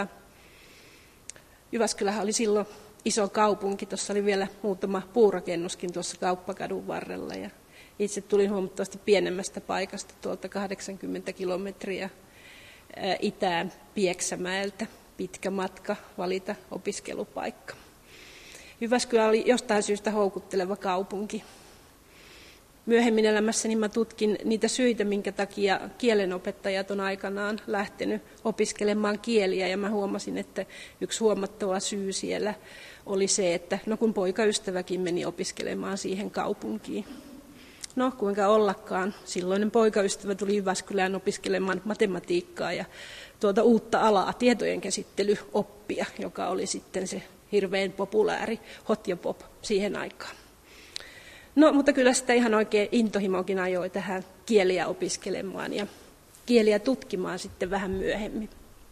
Jyväskylähän oli silloin iso kaupunki, tuossa oli vielä muutama puurakennuskin tuossa Kauppakadun varrella, ja itse tulin huomattavasti pienemmästä paikasta, tuolta 80 kilometriä itään Pieksämäeltä, pitkä matka valita opiskelupaikka. Jyväskylä oli jostain syystä houkutteleva kaupunki. Myöhemmin elämässäni mä tutkin niitä syitä, minkä takia kielenopettajat on aikanaan lähtenyt opiskelemaan kieliä, ja mä huomasin, että yksi huomattava syy siellä oli se, että kun poikaystäväkin meni opiskelemaan siihen kaupunkiin. No, kuinka ollakaan. Silloinen poikaystävä tuli Jyväskylään opiskelemaan matematiikkaa ja uutta alaa, tietojen käsittelyoppia, joka oli sitten se hirveän populääri hot ja pop siihen aikaan. No, mutta kyllä sitä ihan oikein intohimokin ajoi tähän kieliä opiskelemaan ja kieliä tutkimaan sitten vähän myöhemmin.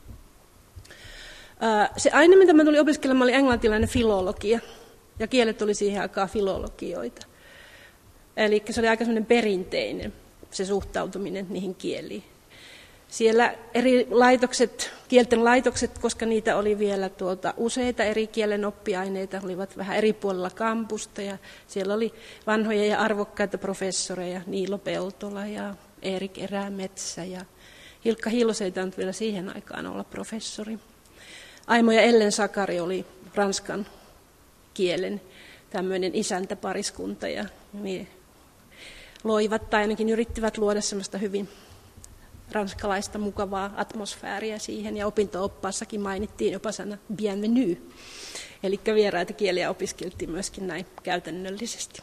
Se aine, mitä mä tulin opiskelemaan, oli englantilainen filologia, ja kielet oli siihen aikaan filologioita. Eli se oli aika sellainen perinteinen se suhtautuminen niihin kieliin. Siellä eri kielten laitokset, koska niitä oli vielä useita eri kielen oppiaineita, olivat vähän eri puolilla kampusta, ja siellä oli vanhoja ja arvokkaita professoreja, Niilo Peltola ja Erik Erämetsä ja Hilkka Hilseitä on vielä siihen aikaan olla professori. Aimo ja Ellen Sakari oli ranskan kielen tämmöinen isäntäpariskunta, ja niin loivat tai ainakin yrittivät luoda semmoista hyvin ranskalaista mukavaa atmosfääriä siihen, ja opinto-oppaassakin mainittiin jopa sana bienvenue. Eli vieraita kieliä opiskeltiin myöskin näin käytännöllisesti.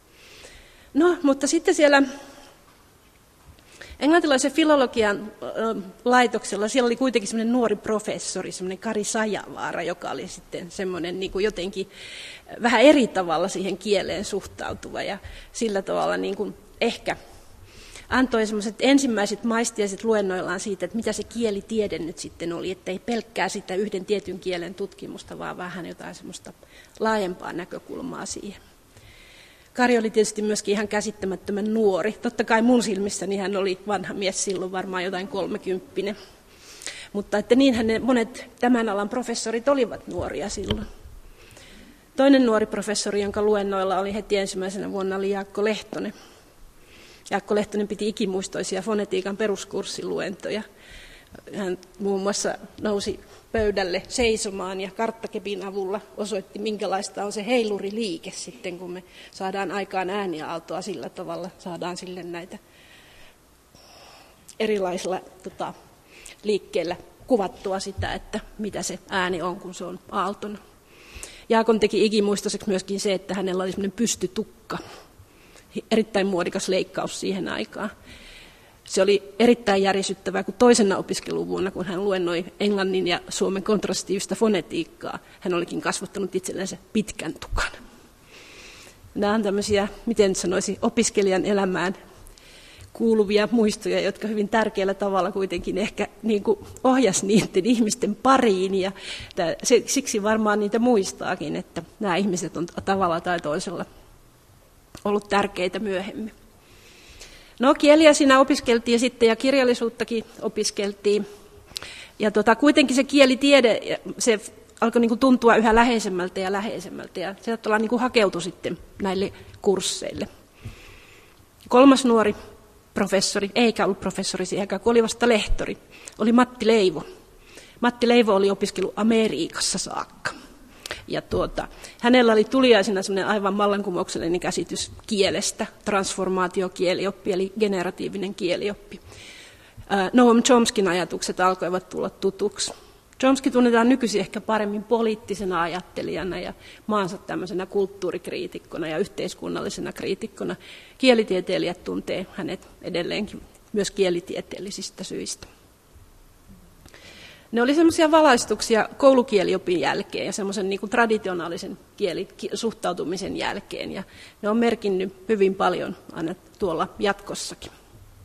No, mutta sitten siellä englantilaisen filologian laitoksella siellä oli kuitenkin semmoinen nuori professori, semmoinen Kari Sajavaara, joka oli sitten semmoinen niin kuin jotenkin vähän eri tavalla siihen kieleen suhtautuva ja sillä tavalla niin kuin ehkä antoi semmoiset ensimmäiset maistiaiset luennoillaan siitä, että mitä se kielitiede nyt sitten oli, että ei pelkkää sitä yhden tietyn kielen tutkimusta, vaan vähän jotain semmoista laajempaa näkökulmaa siihen. Kari oli tietysti myöskin ihan käsittämättömän nuori. Totta kai mun silmissäni hän oli vanha mies silloin, varmaan jotain 30. Mutta että niinhän ne monet tämän alan professorit olivat nuoria silloin. Toinen nuori professori, jonka luennoilla oli heti ensimmäisenä vuonna, oli Jaakko Lehtonen. Jaakko Lehtonen piti ikimuistoisia fonetiikan peruskurssiluentoja. Hän muun muassa nousi pöydälle seisomaan ja karttakepin avulla osoitti, minkälaista on se heiluriliike sitten, kun me saadaan aikaan ääniaaltoa sillä tavalla, saadaan sille näitä erilaisilla liikkeellä kuvattua sitä, että mitä se ääni on, kun se on aaltona. Jaakon teki ikimuistoiseksi myöskin se, että hänellä oli semmoinen pystytukka, erittäin muodikas leikkaus siihen aikaan. Se oli erittäin järisyttävää, kun toisena opiskeluvuonna, kun hän luennoi englannin ja suomen kontrastiivista fonetiikkaa, hän olikin kasvattanut itsellensä pitkän tukan. Nämä on tämmöisiä, miten sanoisi, opiskelijan elämään kuuluvia muistoja, jotka hyvin tärkeällä tavalla kuitenkin ehkä niin kuin ohjasi niiden ihmisten pariin. Ja siksi varmaan niitä muistaakin, että nämä ihmiset on tavalla tai toisella ollut tärkeitä myöhemmin. No, kieliä siinä opiskeltiin sitten ja kirjallisuuttakin opiskeltiin. Ja kuitenkin se kielitiede, se alkoi niin kuin tuntua yhä läheisemmältä ja läheisemmältä. Ja se niin kuin hakeutui sitten näille kursseille. Kolmas nuori professori, eikä ollut professori siihen aikaan, kun oli vasta lehtori, oli Matti Leivo. Matti Leivo oli opiskellut Amerikassa saakka. Ja hänellä oli tuliaisena sellainen aivan vallankumouksellinen käsitys kielestä, transformaatiokielioppi eli generatiivinen kielioppi. Noam Chomskyn ajatukset alkoivat tulla tutuksi. Chomsky tunnetaan nykyisin ehkä paremmin poliittisena ajattelijana ja maansa tämmöisenä kulttuurikriitikkona ja yhteiskunnallisena kriitikkona. Kielitieteilijät tuntee hänet edelleenkin myös kielitieteellisistä syistä. Ne oli semmoisia valaistuksia koulukieliopin jälkeen ja semmoisen niin kuin traditionaalisen suhtautumisen jälkeen. Ja ne on merkinnyt hyvin paljon aina tuolla jatkossakin.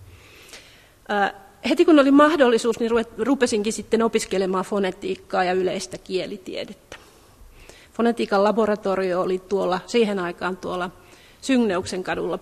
Heti kun oli mahdollisuus, niin rupesinkin sitten opiskelemaan fonetiikkaa ja yleistä kielitiedettä. Fonetiikan laboratorio oli siihen aikaan tuolla Syngneuksen kadulla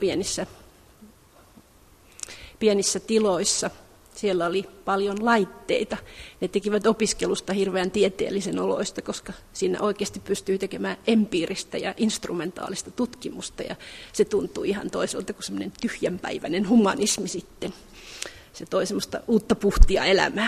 pienissä tiloissa. Siellä oli paljon laitteita. Ne tekivät opiskelusta hirveän tieteellisen oloista, koska siinä oikeasti pystyy tekemään empiiristä ja instrumentaalista tutkimusta. Ja se tuntui ihan toiselta kuin semmoinen tyhjänpäiväinen humanismi sitten. Se toi semmoista uutta puhtia elämää.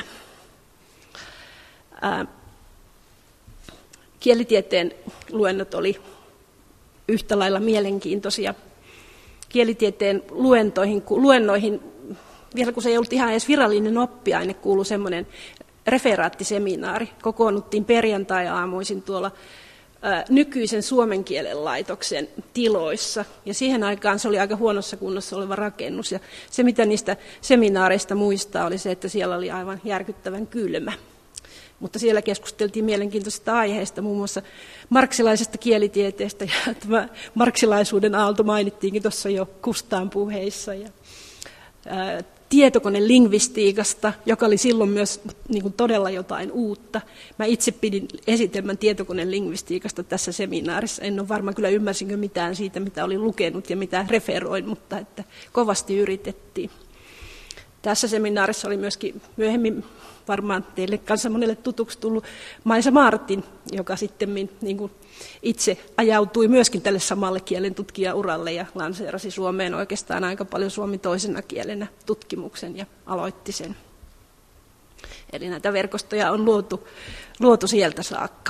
Kielitieteen luennot oli yhtä lailla mielenkiintoisia. Kielitieteen luennoihin, vielä kun se ei ollut ihan edes virallinen oppiaine, kuului semmoinen referaattiseminaari. Kokoonnuttiin perjantai-aamuisin tuolla nykyisen suomen kielen laitoksen tiloissa. Ja siihen aikaan se oli aika huonossa kunnossa oleva rakennus. Ja se, mitä niistä seminaareista muistaa, oli se, että siellä oli aivan järkyttävän kylmä. Mutta siellä keskusteltiin mielenkiintoisista aiheista, muun muassa marksilaisesta kielitieteestä. Ja tämä marksilaisuuden aalto mainittiinkin tuossa jo Kustaan puheissa. Ja tietokonelingvistiikasta, joka oli silloin myös niin kuin todella jotain uutta. Mä itse pidin esitelmän tietokonelingvistiikasta tässä seminaarissa. En ole varma, kyllä ymmärsinkö mitään siitä, mitä olin lukenut ja mitä referoin, mutta että kovasti yritettiin. Tässä seminaarissa oli myöskin myöhemmin varmaan teille kanssa monelle tutuksi tullut Maisa Martin, joka sitten niin kuin itse ajautui myöskin tälle samalle kielen tutkijauralle ja lanseerasi Suomeen oikeastaan aika paljon suomi toisena kielenä tutkimuksen ja aloitti sen. Eli näitä verkostoja on luotu sieltä saakka.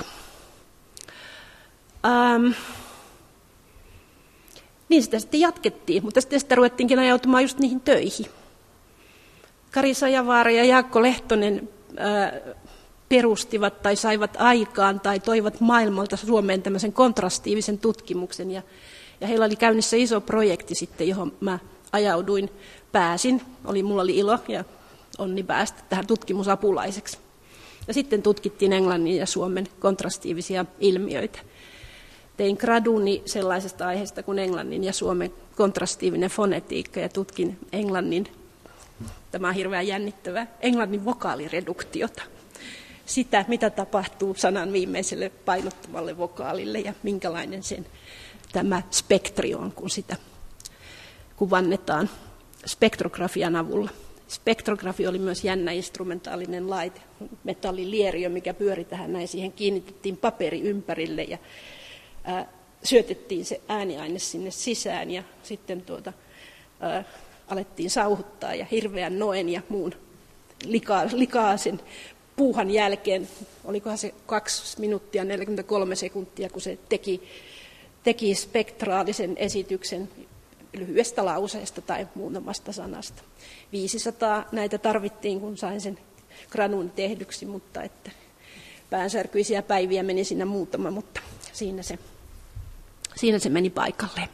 Niin sitä sitten jatkettiin, mutta sitten sitä ruvettiinkin ajautumaan just niihin töihin. Kari Sajavaara ja Jaakko Lehtonen perustivat tai saivat aikaan tai toivat maailmalta Suomeen tämmöisen kontrastiivisen tutkimuksen. Ja heillä oli käynnissä iso projekti sitten, johon mä ajauduin, pääsin. Mulla oli ilo ja onni päästä tähän tutkimusapulaiseksi. Ja sitten tutkittiin Englannin ja Suomen kontrastiivisia ilmiöitä. Tein graduni sellaisesta aiheesta kuin Englannin ja Suomen kontrastiivinen fonetiikka ja tutkin Englannin, tämä on hirveän jännittävää, Englannin vokaalireduktiota. Sitä, mitä tapahtuu sanan viimeiselle painottuvalle vokaalille ja minkälainen tämä spektri on, kun sitä kuvannetaan spektrografian avulla. Spektrografia oli myös jännä instrumentaalinen laite, metallilieriö, mikä pyöri tähän näin. Siihen kiinnitettiin paperi ympärille ja syötettiin se ääniaine sinne sisään ja sitten alettiin sauhuttaa ja hirveän noen ja muun likaisen puuhan jälkeen, olikohan se 2 minuuttia 43 sekuntia, kun se teki spektraalisen esityksen lyhyestä lauseesta tai muutamasta sanasta. 500 näitä tarvittiin, kun sain sen gradun tehdyksi, mutta että päänsärkyisiä päiviä meni siinä muutama, mutta siinä se meni paikalleen.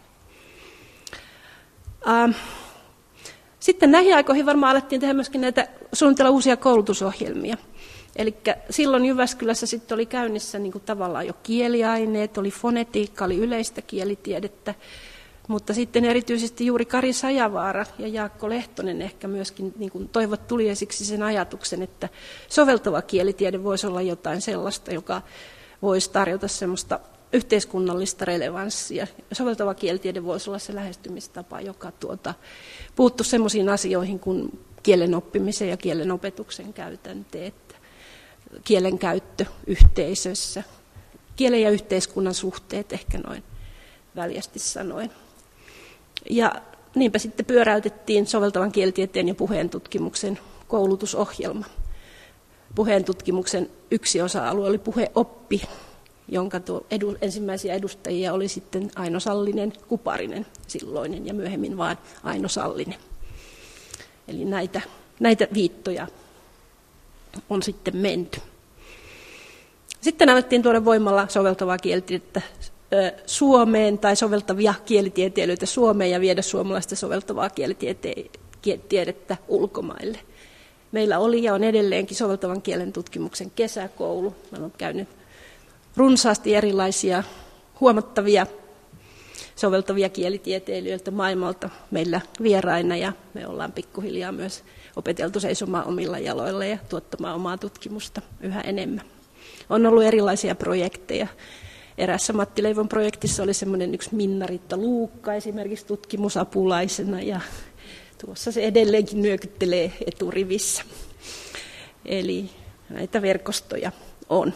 Sitten näihin aikoihin varmaan alettiin tehdä myöskin suunnitella uusia koulutusohjelmia. Eli silloin Jyväskylässä sitten oli käynnissä niin kuin tavallaan jo kieliaineet, oli fonetiikka, oli yleistä kielitiedettä, mutta sitten erityisesti juuri Kari Sajavaara ja Jaakko Lehtonen ehkä myöskin niin kuin toivat tuliaisiksi sen ajatuksen, että soveltava kielitiede voisi olla jotain sellaista, joka voisi tarjota semmoista yhteiskunnallista relevanssia. Soveltava kielitiede voisi olla se lähestymistapa, joka puuttuu semmoisiin asioihin kuin kielen oppimisen ja kielen opetuksen käytänteet, kielen käyttö yhteisössä, kielen ja yhteiskunnan suhteet ehkä noin väljästi sanoen. Ja niinpä sitten pyöräytettiin soveltavan kielitieteen ja puheentutkimuksen koulutusohjelma. Puheentutkimuksen yksi osa-alue oli puheoppi, jonka ensimmäisiä edustajia oli sitten Aino Sallinen, Kuparinen silloinen ja myöhemmin vain Aino Sallinen. Eli näitä viittoja on sitten menty. Sitten alettiin tuoda voimalla soveltavaa kielitiedettä Suomeen tai soveltavia kielitieteilijöitä Suomeen ja viedä suomalaista soveltavaa kielitiedettä ulkomaille. Meillä oli ja on edelleenkin soveltavan kielen tutkimuksen kesäkoulu. Mä olen käynyt runsaasti erilaisia huomattavia soveltavia kielitieteilijöitä maailmalta meillä vieraina ja me ollaan pikkuhiljaa myös opeteltu seisomaan omilla jaloilla ja tuottamaan omaa tutkimusta yhä enemmän. On ollut erilaisia projekteja. Erässä Matti Leivon projektissa oli semmoinen yksi Minna-Riitta Luukka esimerkiksi tutkimusapulaisena ja tuossa se edelleenkin nyökyttelee eturivissä. Eli näitä verkostoja on.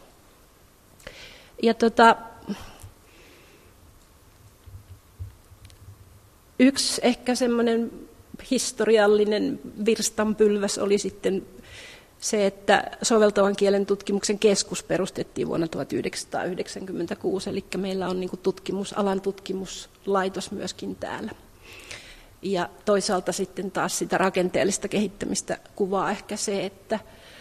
Ja yksi ehkä semmoinen historiallinen virstanpylväs oli sitten se, että soveltavan kielen tutkimuksen keskus perustettiin vuonna 1996, eli meillä on niin kuin alan tutkimuslaitos myöskin täällä. Ja toisaalta sitten taas sitä rakenteellista kehittämistä kuvaa ehkä se, että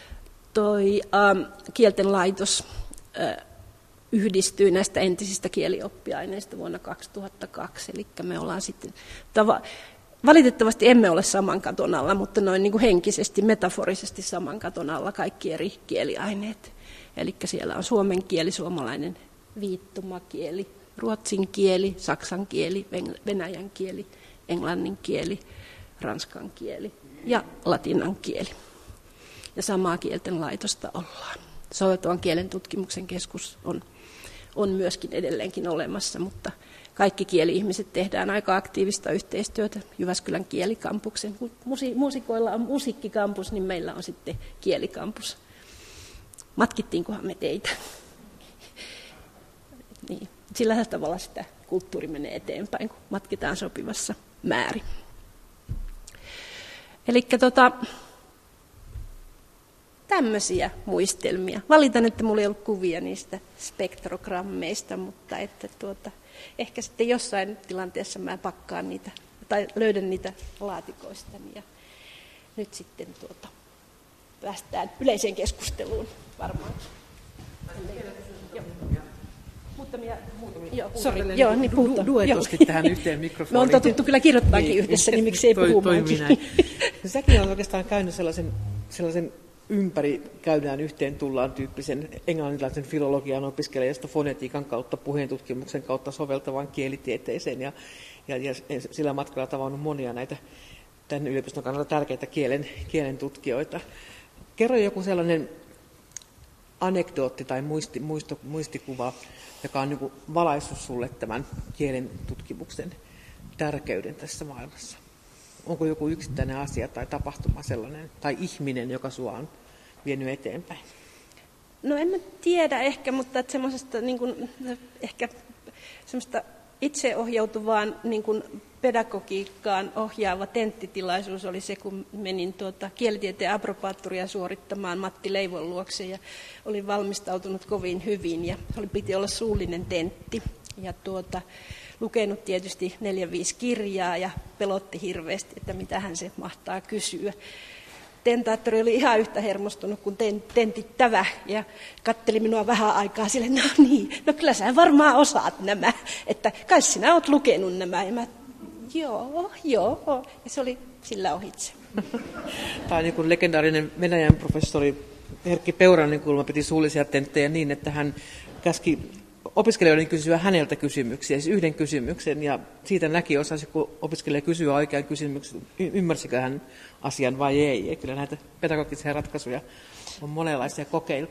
kielten laitos yhdistyi näistä entisistä kielioppiaineista vuonna 2002, eli me ollaan sitten valitettavasti emme ole saman katon alla, mutta noin niin kuin henkisesti, metaforisesti saman katon alla kaikki eri kieliaineet. Eli siellä on suomen kieli, suomalainen viittomakieli, ruotsin kieli, saksan kieli, venäjän kieli, englannin kieli, ranskan kieli ja latinan kieli. Ja samaa kielten laitosta ollaan. Soveltavan kielen tutkimuksen keskus on myöskin edelleenkin olemassa, mutta kaikki kieli-ihmiset tehdään aika aktiivista yhteistyötä Jyväskylän kielikampuksen. Kun muusikoilla on musiikkikampus, niin meillä on sitten kielikampus. Matkittiinkohan me teitä? Niin. Sillä tavalla sitä kulttuuri menee eteenpäin, kun matkitaan sopivassa määrin. Eli tämmöisiä muistelmia. Valitan, että minulla ei ollut kuvia niistä spektrogrammeista, mutta että ehkä sitten jossain tilanteessa mä pakkaan niitä tai löydän niitä laatikoistani ja nyt sitten päästään yleiseen keskusteluun varmaan. Duetosti tähän yhteen mikrofoniin. Me on totuttu kyllä kirjoittaakin yhdessä, niin miksei puhumaankin. Säkin on oikeastaan käynyt sellaisen ympäri käydään yhteen tullaan tyyppisen englannilaisen filologian opiskelijasta fonetiikan kautta, puheentutkimuksen kautta soveltavan kielitieteeseen ja sillä matkalla tavannut monia näitä tämän yliopiston kannalta tärkeitä kielen tutkijoita. Kerro joku sellainen anekdootti tai muistikuva, joka on niin valaissut sulle tämän kielen tutkimuksen tärkeyden tässä maailmassa. Onko joku yksittäinen asia tai tapahtuma sellainen, tai ihminen, joka sua on vienyt eteenpäin? No en mä tiedä ehkä, mutta semmoisesta niin kuin, ehkä semmoista itseohjautuvaan niin kuin pedagogiikkaan ohjaava tenttitilaisuus oli se, kun menin kielitieteen approbaattoria suorittamaan Matti Leivon luokse ja olin valmistautunut kovin hyvin ja piti olla suullinen tentti ja lukenut tietysti 4-5 kirjaa ja pelotti hirveästi, että mitähän se mahtaa kysyä. Tentaattori oli ihan yhtä hermostunut kuin tentittävä ja katteli minua vähän aikaa sille, no kyllä sä varmaan osaat nämä, että kai sinä oot lukenut nämä. Ja mä, joo, ja se oli sillä ohitse. Tämä on niin kuin legendaarinen Venäjän professori Erkki Peuranen kulma piti suullisia tenttejä niin, että hän käski opiskelijoiden kysyä häneltä kysymyksiä, siis yhden kysymyksen, ja siitä näki osasi, kun opiskelija kysyy oikean kysymyksen, ymmärsikö hän asian vai ei. Ja kyllä näitä pedagogisia ratkaisuja on monenlaisia kokeiltu.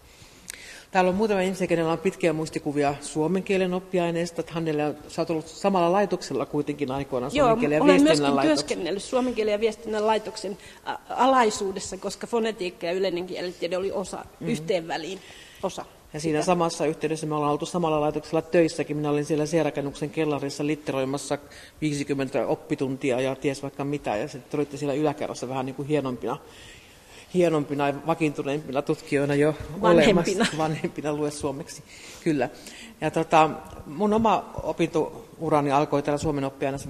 Täällä on muutama ihmisiä, kenellä on pitkiä muistikuvia suomen kielen oppiaineista. Hannele, sä oot ollut samalla laitoksella kuitenkin aikoinaan suomen kielen ja viestinnän laitoksen. Joo, olen myöskin työskennellyt suomen kielen ja viestinnän laitoksen alaisuudessa, koska fonetiikka ja yleinen kielitiede oli osa, yhteenväliin osa. Ja siinä samassa yhteydessä me ollaan oltu samalla laitoksella töissäkin. Minä olin siellä C-rakennuksen kellarissa litteroimassa 50 oppituntia ja ties vaikka mitä. Ja sitten olitte siellä yläkerrassa vähän niin kuin hienompina ja vakiintuneempina tutkijoina jo vanhempina lue suomeksi. Kyllä. Ja mun oma opintourani alkoi täällä Suomen oppiaineessa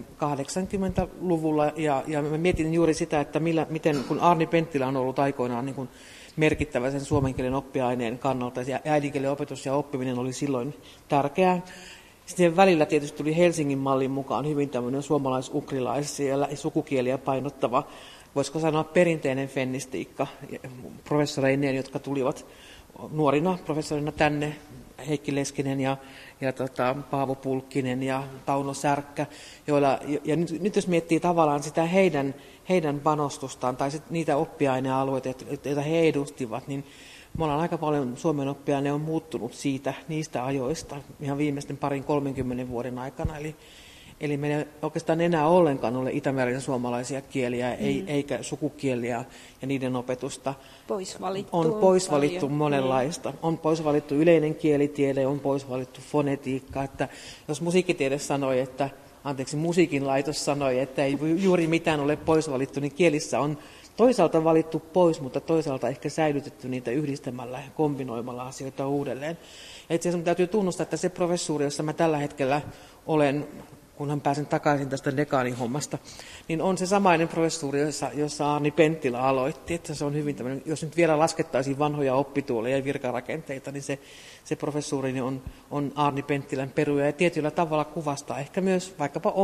80-luvulla ja mä mietin juuri sitä, että miten kun Arni Penttilä on ollut aikoinaan niin kuin merkittävä sen suomen kielen oppiaineen kannalta ja äidinkielen opetus ja oppiminen oli silloin tärkeää. Sitten välillä tietysti tuli Helsingin mallin mukaan hyvin tämmöinen suomalais-ukrilaisia ja sukukieliä painottava, voisiko sanoa perinteinen fennistiikka professoreineen, jotka tulivat nuorina professorina tänne, Heikki Leskinen ja Paavo Pulkkinen ja Tauno Särkkä, ja nyt jos miettii tavallaan sitä heidän panostustaan tai niitä oppiainealueita, joita he edustivat, niin me ollaan aika paljon, Suomen oppiaine on muuttunut niistä ajoista ihan viimeisten 20-30 vuoden aikana, eli meillä ei oikeastaan enää ollenkaan ole itämeren suomalaisia kieliä, eikä sukukieliä ja niiden opetusta. On pois valittu monenlaista. On pois valittu yleinen kielitiede, on pois valittu fonetiikka. Että jos musiikkitiede sanoi, musiikin laitos sanoi, että ei juuri mitään ole pois valittu, niin kielissä on toisaalta valittu pois, mutta toisaalta ehkä säilytetty niitä yhdistämällä ja kombinoimalla asioita uudelleen. Ja itse asiassa täytyy tunnustaa, että se professuuri, jossa mä tällä hetkellä olen, kunhan pääsen takaisin tästä dekaanin hommasta, niin on se samainen professuuri, jossa Arni Penttilä aloitti. Että se on hyvin tämmöinen, jos nyt vielä laskettaisiin vanhoja oppituoleja ja virkarakenteita, niin se professuuri on Arni Penttilän peruja ja tietyllä tavalla kuvastaa ehkä myös vaikkapa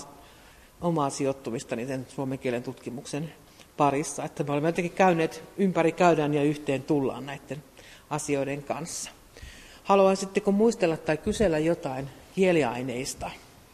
omaa sijoittumista niiden suomen kielen tutkimuksen parissa. Että me olemme jotenkin käyneet ympäri käydään ja yhteen tullaan näiden asioiden kanssa. Haluaisitteko muistella tai kysellä jotain kieliaineista?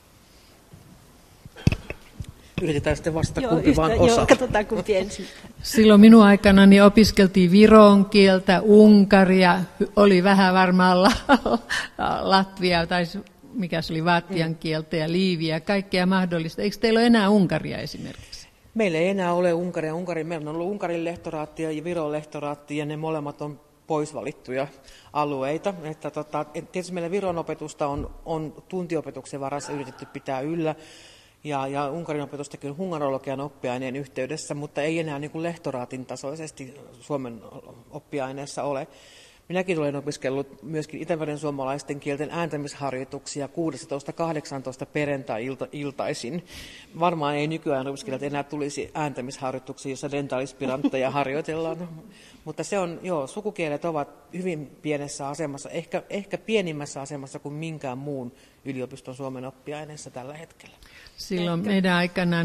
Yritetään sitten vastata kumpi vaan osaa. Joo, katsotaan kumpi ensin. Silloin minun aikanani opiskeltiin viron kieltä, unkaria, oli vähän varmaan Latvia tai mikä se oli Latvian kieltä ja liiviä, kaikkea mahdollista. Eikö teillä ole enää Unkaria esimerkiksi? Meillä ei enää ole Unkaria. Meillä on ollut Unkarin lehtoraatti ja Viron lehtoraatti ja ne molemmat on poisvalittuja alueita. Että tietysti meillä Viron opetusta on tuntiopetuksen varassa yritetty pitää yllä. Ja Unkarin opetustakin hungarologian oppiaineen yhteydessä, mutta ei enää niin kuin lehtoraatin tasoisesti Suomen oppiaineessa ole. Minäkin olen opiskellut myöskin itämeren suomalaisten kielten ääntämisharjoituksia 16-18 perjantai-iltaisin. Varmaan ei nykyään opiskelijat enää tulisi ääntämisharjoituksia, jossa dentaalispirantteja harjoitellaan. Mutta se on, sukukielet ovat hyvin pienessä asemassa, ehkä pienimmässä asemassa kuin minkään muun yliopiston suomen oppiaineessa tällä hetkellä. Silloin meidän aikana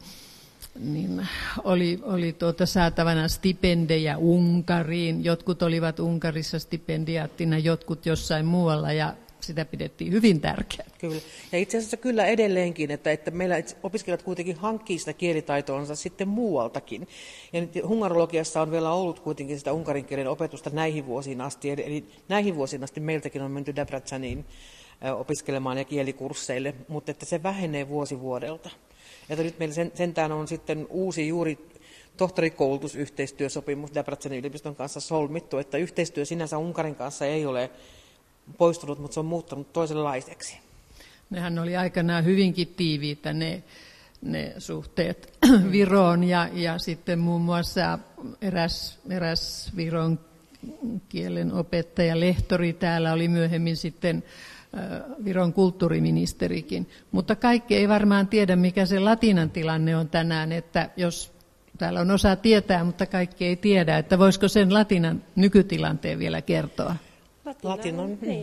oli saatavana stipendejä Unkariin. Jotkut olivat Unkarissa stipendiaattina, jotkut jossain muualla, ja sitä pidettiin hyvin tärkeänä. Kyllä. Ja itse asiassa kyllä edelleenkin, että meillä opiskelijat kuitenkin hankkii sitä kielitaitoansa sitten muualtakin. Ja nyt hungarologiassa on vielä ollut kuitenkin sitä unkarin kielen opetusta näihin vuosiin asti. Eli näihin vuosiin asti meiltäkin on menty Debreceniin opiskelemaan ja kielikursseille, mutta että se vähenee vuosi vuodelta. Että nyt meillä sentään on sitten uusi juuri tohtorikoulutusyhteistyösopimus Debrecenin yliopiston kanssa solmittu, että yhteistyö sinänsä Unkarin kanssa ei ole poistunut, mutta se on muuttanut toisenlaiseksi. Nehän oli aikanaan hyvinkin tiiviitä ne suhteet Viroon ja sitten muun muassa eräs Viron kielen opettaja, lehtori täällä oli myöhemmin sitten Viron kulttuuriministerikin. Mutta kaikki ei varmaan tiedä, mikä se latinan tilanne on tänään, että jos täällä on osa tietää, mutta kaikki ei tiedä, että voisiko sen latinan nykytilanteen vielä kertoa? Latina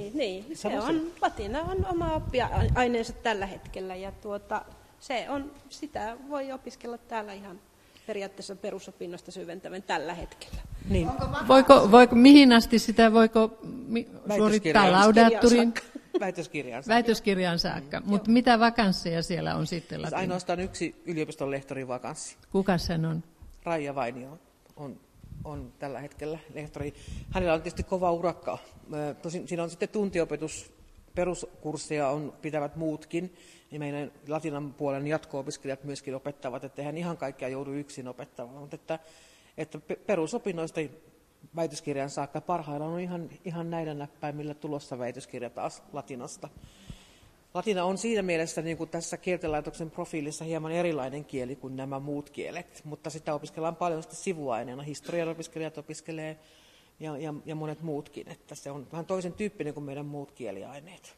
on oma oppiaineensa tällä hetkellä ja sitä voi opiskella täällä ihan periaatteessa perusopinnosta syventävän tällä hetkellä. Niin. Voiko mihin asti sitä voiko suorittaa laudaattorin? Väitöskirjaan saakka. Mutta mitä vakansseja siellä on sitten? Ainoastaan yksi yliopiston lehtorin vakanssi. Kuka sen on? Raija Vainio on tällä hetkellä lehtori. Hänellä on tietysti kova urakka. Tosin siinä on sitten tuntiopetus, peruskursseja pitävät muutkin. Ja meidän latinan puolen jatko-opiskelijat myöskin opettavat, että eihän ihan kaikkea joudu yksin opettamaan. Mutta että perusopinnoista väitöskirjan saakka parhaillaan on ihan näillä näppäimillä tulossa väitöskirja taas latinasta. Latina on siinä mielessä niin kuin tässä kieltenlaitoksen profiilissa hieman erilainen kieli kuin nämä muut kielet, mutta sitä opiskellaan paljon sitten sivuaineena. Historian opiskelijat opiskelee ja monet muutkin, että se on vähän toisen tyyppinen kuin meidän muut kieliaineet.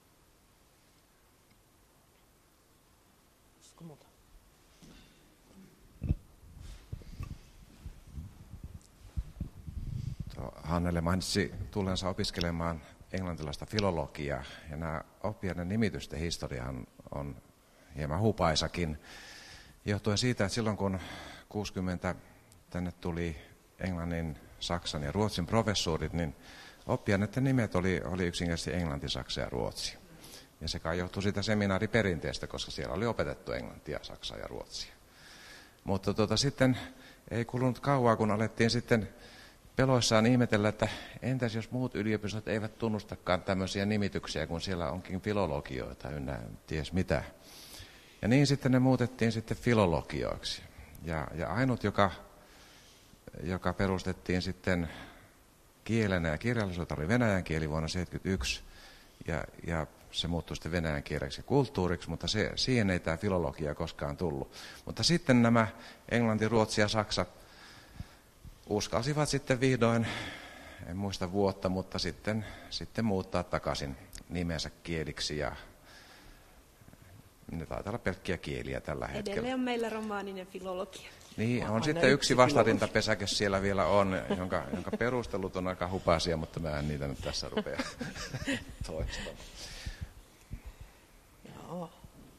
Hannele mainitsi tullensa opiskelemaan englantilaista filologiaa, ja nämä oppiaineen nimitysten historiahan on hieman hupaisakin, johtuen siitä, että silloin kun 60 tänne tuli englannin, saksan ja ruotsin professuurit, niin oppiaineiden nimet oli yksinkertaisesti englanti, saksa ja ruotsi. Ja se kai johtui siitä seminaariperinteestä, koska siellä oli opetettu englantia, saksaa ja ruotsia. Mutta sitten ei kulunut kauaa, kun alettiin sitten peloissaan ihmetellä, että entäs jos muut yliopistot eivät tunnustakaan tämmöisiä nimityksiä, kun siellä onkin filologioita ynnä ties mitä. Ja niin sitten ne muutettiin sitten filologioiksi. Ja ainut, joka perustettiin sitten kielenä ja kirjallisuutta, oli venäjän kieli vuonna 1971. Ja se muuttui sitten venäjän kieleksi ja kulttuuriksi, mutta siihen ei tämä filologia koskaan tullut. Mutta sitten nämä englanti, ruotsi ja saksa uskalsivat sitten vihdoin, en muista vuotta, mutta sitten muuttaa takaisin nimensä kieliksi, ja ne taitaa olla pelkkiä kieliä tällä hetkellä. Edelleen on meillä romaaninen filologia. Niin, on sitten yksi vastarintapesäke siellä vielä on, jonka perustelut on aika hupaisia, mutta mä en niitä nyt tässä rupea toistamaan. Joo.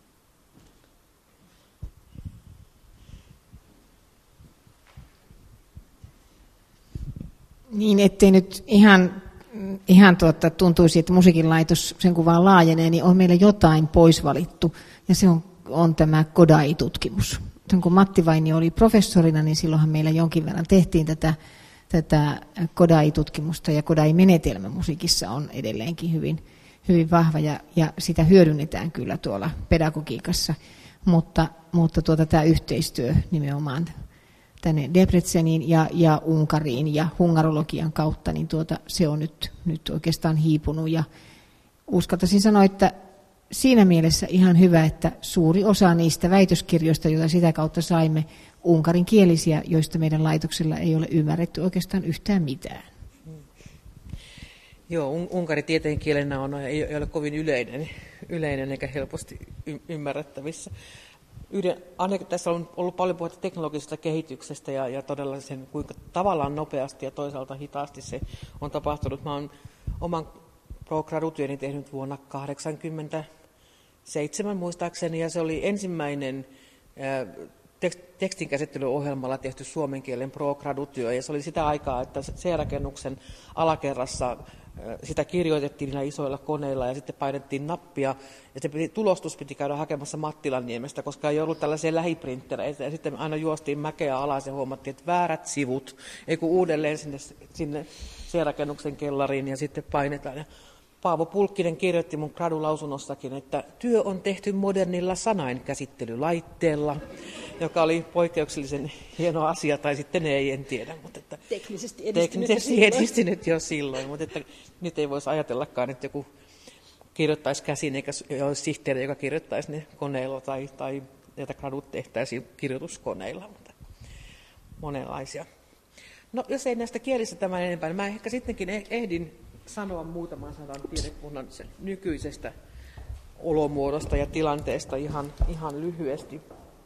Niin, ettei nyt ihan tuntuisi, että musiikinlaitos sen kun vaan laajenee, niin on meillä jotain poisvalittu, ja se on tämä Kodai-tutkimus. Kun Matti Vainio oli professorina, niin silloinhan meillä jonkin verran tehtiin tätä Kodai-tutkimusta, ja Kodai-menetelmä musiikissa on edelleenkin hyvin, hyvin vahva, ja sitä hyödynnetään kyllä tuolla pedagogiikassa, mutta tämä yhteistyö nimenomaan tänne Debreceniin ja Unkariin ja hungarologian kautta, niin se on nyt oikeastaan hiipunut. Ja uskaltaisin sanoa, että siinä mielessä ihan hyvä, että suuri osa niistä väitöskirjoista, joita sitä kautta saimme, unkarinkielisiä, joista meidän laitoksella ei ole ymmärretty oikeastaan yhtään mitään. Joo, unkari tieteen kielenä ei ole kovin yleinen eikä helposti ymmärrettävissä. Tässä on ollut paljon puhetta teknologisesta kehityksestä ja todella sen, kuinka tavallaan nopeasti ja toisaalta hitaasti se on tapahtunut. Mä oon oman pro-gradutyöni tehnyt vuonna 1987 muistaakseni, ja se oli ensimmäinen tekstinkäsittelyohjelmalla tehty suomen kielen pro-gradutyö, ja se oli sitä aikaa, että C-rakennuksen alakerrassa sitä kirjoitettiin niillä isoilla koneilla ja sitten painettiin nappia, ja tulostus piti käydä hakemassa Mattilanniemestä, koska ei ollut tällaisia lähiprinttereitä, ja sitten aina juostiin mäkeä alas ja huomattiin, että väärät sivut, ei kun uudelleen sinne C-rakennuksen kellariin ja sitten painetaan. Ja Paavo Pulkkinen kirjoitti mun gradulausunnossakin, että työ on tehty modernilla sanainkäsittelylaitteella, joka oli poikkeuksellisen hieno asia, tai sitten ei, en tiedä. Mutta että teknisesti edistynyt jo silloin, mutta että nyt ei voisi ajatellakaan, että joku kirjoittaisi käsin, eikä olisi sihteeri, joka kirjoittaisi ne koneilla, tai että gradut tehtäisiin kirjoituskoneilla, mutta monenlaisia. No, jos ei näistä kielistä tämän enempää, niin mä ehkä sittenkin ehdin sanoa muutaman sanan tiedekunnan nykyisestä olomuodosta ja tilanteesta ihan lyhyesti.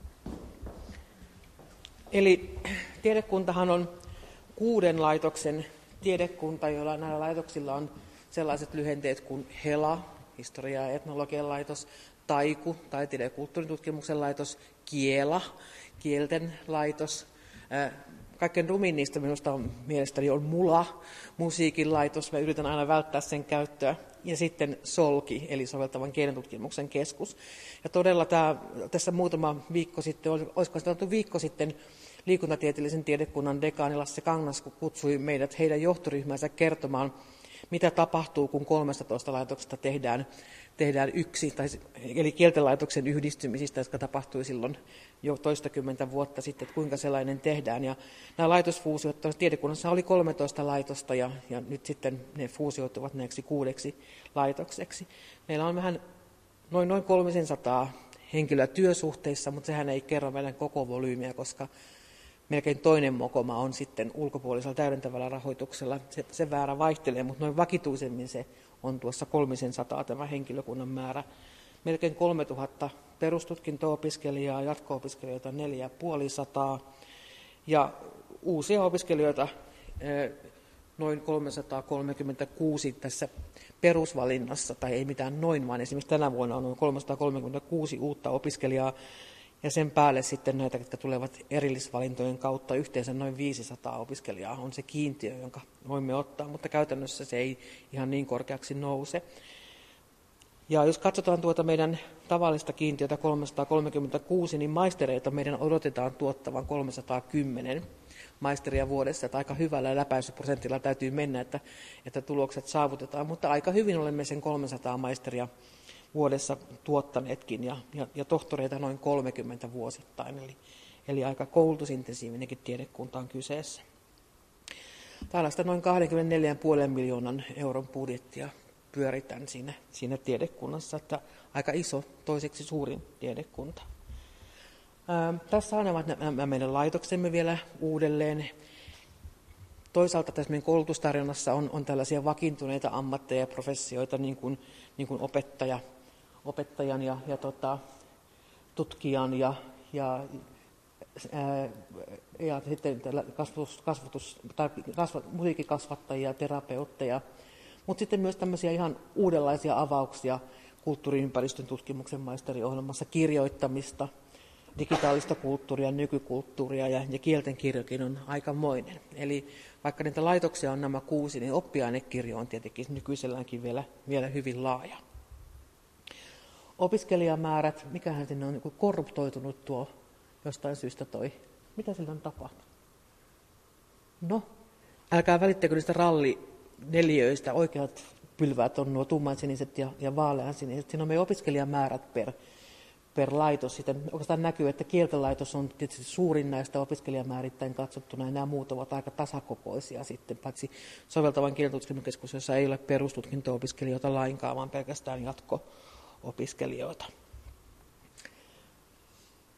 Eli tiedekuntahan on 6 laitoksen tiedekunta, joilla näillä laitoksilla on sellaiset lyhenteet kuin HELA, historia- ja etnologian laitos, TAIKU, taiteen ja kulttuuritutkimuksen laitos, KIELA, kielten laitos. Kaikkein rumin niistä minusta mielestäni on MULA, musiikin laitos. Mä yritän aina välttää sen käyttöä. Ja sitten SOLKI, eli soveltavan kielentutkimuksen keskus. Ja todella tässä muutama viikko sitten, olisiko sitä oltu viikko sitten, liikuntatieteellisen tiedekunnan dekaani Lasse Kangas kutsui meidät heidän johtoryhmänsä kertomaan, mitä tapahtuu, kun 13 laitoksesta tehdään yksi, eli kieltelaitoksen yhdistymisistä, jotka tapahtui silloin jo toistakymmentä vuotta sitten, että kuinka sellainen tehdään. Ja nämä laitosfuusiot, tiedekunnassa oli 13 laitosta, ja nyt sitten ne fuusioituvat näiksi 6 laitokseksi. Meillä on vähän noin 300 henkilöä työsuhteissa, mutta sehän ei kerro meidän koko volyymiä, koska melkein toinen mokoma on sitten ulkopuolisella täydentävällä rahoituksella. Se väärä vaihtelee, mutta noin vakituisemmin se on tuossa 300 tämä henkilökunnan määrä. Melkein 3000 perustutkinto-opiskelijaa, jatko-opiskelijoita 450 ja uusia opiskelijoita noin 336 tässä perusvalinnassa, tai ei mitään noin, vaan esimerkiksi tänä vuonna on noin 336 uutta opiskelijaa, ja sen päälle sitten näitä, jotka tulevat erillisvalintojen kautta, yhteensä noin 500 opiskelijaa on se kiintiö, jonka voimme ottaa, mutta käytännössä se ei ihan niin korkeaksi nouse. Ja jos katsotaan tuota meidän tavallista kiintiötä 336, niin maistereita meidän odotetaan tuottavan 310 maisteria vuodessa, että aika hyvällä läpäisyprosentilla täytyy mennä, että tulokset saavutetaan, mutta aika hyvin olemme sen 300 maisteria vuodessa tuottaneetkin, ja tohtoreita noin 30 vuosittain, eli aika koulutusintensiivinenkin tiedekunta on kyseessä. Tällaista noin 24,5 miljoonan euron budjettia pyöritään siinä tiedekunnassa, että aika iso, toiseksi suurin tiedekunta. Tässä on nämä meidän laitoksemme vielä uudelleen. Toisaalta tässä meidän koulutustarjonnassa on tällaisia vakiintuneita ammatteja ja professioita, niin kuin opettajan ja tutkijan ja sitten musiikkikasvattajia, terapeutteja, mutta sitten myös tämmöisiä ihan uudenlaisia avauksia kulttuuriympäristön tutkimuksen maisteriohjelmassa, kirjoittamista, digitaalista kulttuuria, nykykulttuuria ja kielten kirjokin on aikamoinen. Eli vaikka niitä laitoksia on nämä 6, niin oppiainekirjo on tietenkin nykyiselläänkin vielä hyvin laaja. Opiskelijamäärät, mikähän sinne on korruptoitunut tuo jostain syystä mitä sillä on tapahtunut? No, älkää välittäkö niistä rallineliöistä, oikeat pylväät on nuo tummansiniset ja vaaleansiniset. Siinä on meidän opiskelijamäärät per laitos. Sitten oikeastaan näkyy, että kieltelaitos on tietysti suurin näistä opiskelijamäärittäin katsottuna, ja nämä muut ovat aika tasakokoisia sitten, paitsi soveltavan kielitutkimukeskus, jossa ei ole perustutkinto-opiskelijoita lainkaan, vaan pelkästään jatko-opiskelijoita.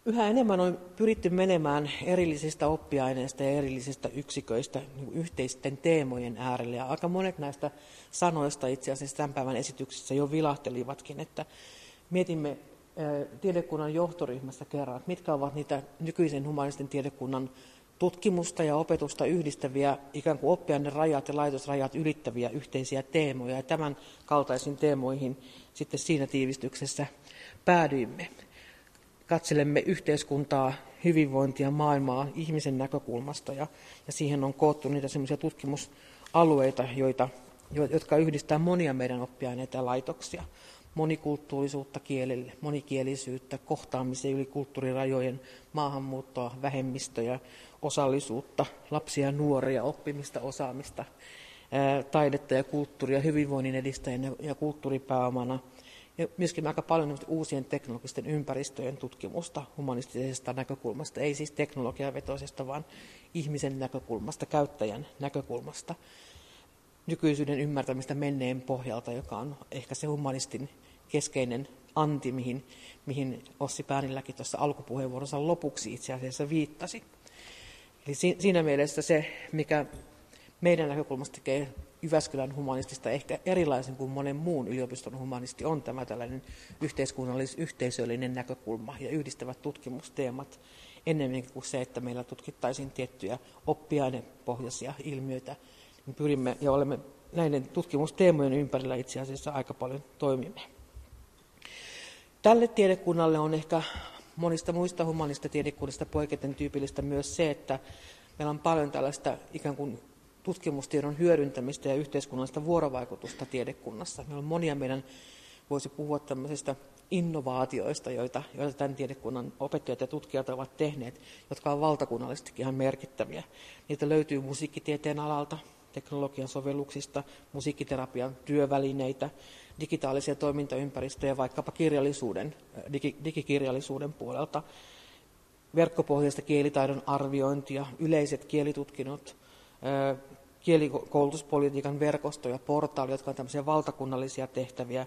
Yhä enemmän on pyritty menemään erillisistä oppiaineista ja erillisistä yksiköistä yhteisten teemojen äärelle. Ja aika monet näistä sanoista itse asiassa tämän päivän esityksessä jo vilahtelivatkin, että mietimme tiedekunnan johtoryhmässä kerran, että mitkä ovat niitä nykyisen humanistisen tiedekunnan tutkimusta ja opetusta yhdistäviä, ikään kuin oppiainerajat ja laitosrajat ylittäviä yhteisiä teemoja. Ja tämän kaltaisiin teemoihin sitten siinä tiivistyksessä päädyimme. Katselemme yhteiskuntaa, hyvinvointia, maailmaa ihmisen näkökulmasta ja siihen on koottu niitä semmoisia tutkimusalueita, jotka yhdistää monia meidän oppiaineita ja laitoksia. Monikulttuurisuutta kielelle, monikielisyyttä, kohtaamisen yli kulttuurirajojen, maahanmuuttoa, vähemmistöjä, osallisuutta, lapsia ja nuoria, oppimista, osaamista, taidetta ja kulttuuria hyvinvoinnin edistäjänä ja kulttuuripääomana. Ja myöskin aika paljon uusien teknologisten ympäristöjen tutkimusta humanistisesta näkökulmasta, ei siis teknologiavetoisesta, vaan ihmisen näkökulmasta, käyttäjän näkökulmasta. Nykyisyyden ymmärtämistä menneen pohjalta, joka on ehkä se humanistin keskeinen anti, mihin Ossi Pääniläkin tuossa alkupuheenvuoronsa lopuksi itse asiassa viittasi. Eli siinä mielessä se, mikä meidän näkökulmasta tekee Jyväskylän humanistista ehkä erilaisen kuin monen muun yliopiston humanisti, on tämä tällainen yhteisöllinen näkökulma ja yhdistävät tutkimusteemat ennemminkin kuin se, että meillä tutkittaisiin tiettyjä oppiainepohjaisia ilmiöitä. Pyrimme ja olemme näiden tutkimusteemojen ympärillä itse asiassa aika paljon toimimme. Tälle tiedekunnalle on ehkä monista muista humanista tiedekunnista poiketen tyypillistä myös se, että meillä on paljon tällaista ikään kuin tutkimustiedon hyödyntämistä ja yhteiskunnallista vuorovaikutusta tiedekunnassa. Meillä on monia meidän, voisi puhua tämmöisistä innovaatioista, joita tämän tiedekunnan opettajat ja tutkijat ovat tehneet, jotka ovat valtakunnallisestikin ihan merkittäviä. Niitä löytyy musiikkitieteen alalta, teknologian sovelluksista, musiikkiterapian työvälineitä, digitaalisia toimintaympäristöjä, vaikkapa digikirjallisuuden puolelta, verkkopohjaista kielitaidon arviointia, yleiset kielitutkinnot, kielikoulutuspolitiikan verkosto ja portaali, jotka ovat tämmöisiä valtakunnallisia tehtäviä,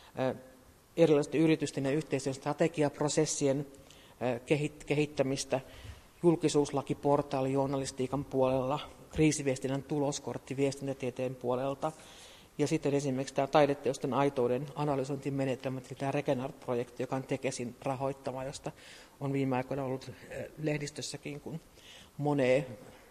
erilaisten yritysten ja yhteisöjen strategiaprosessien kehittämistä, julkisuuslakiportaali journalistiikan puolella, kriisiviestinnän tuloskortti viestintätieteen puolelta ja sitten esimerkiksi tämä taideteosten aitouden analysointimenetelmät, eli tämä Regenart-projekti, joka on Tekesin rahoittama, josta on viime aikoina ollut lehdistössäkin, kun Monet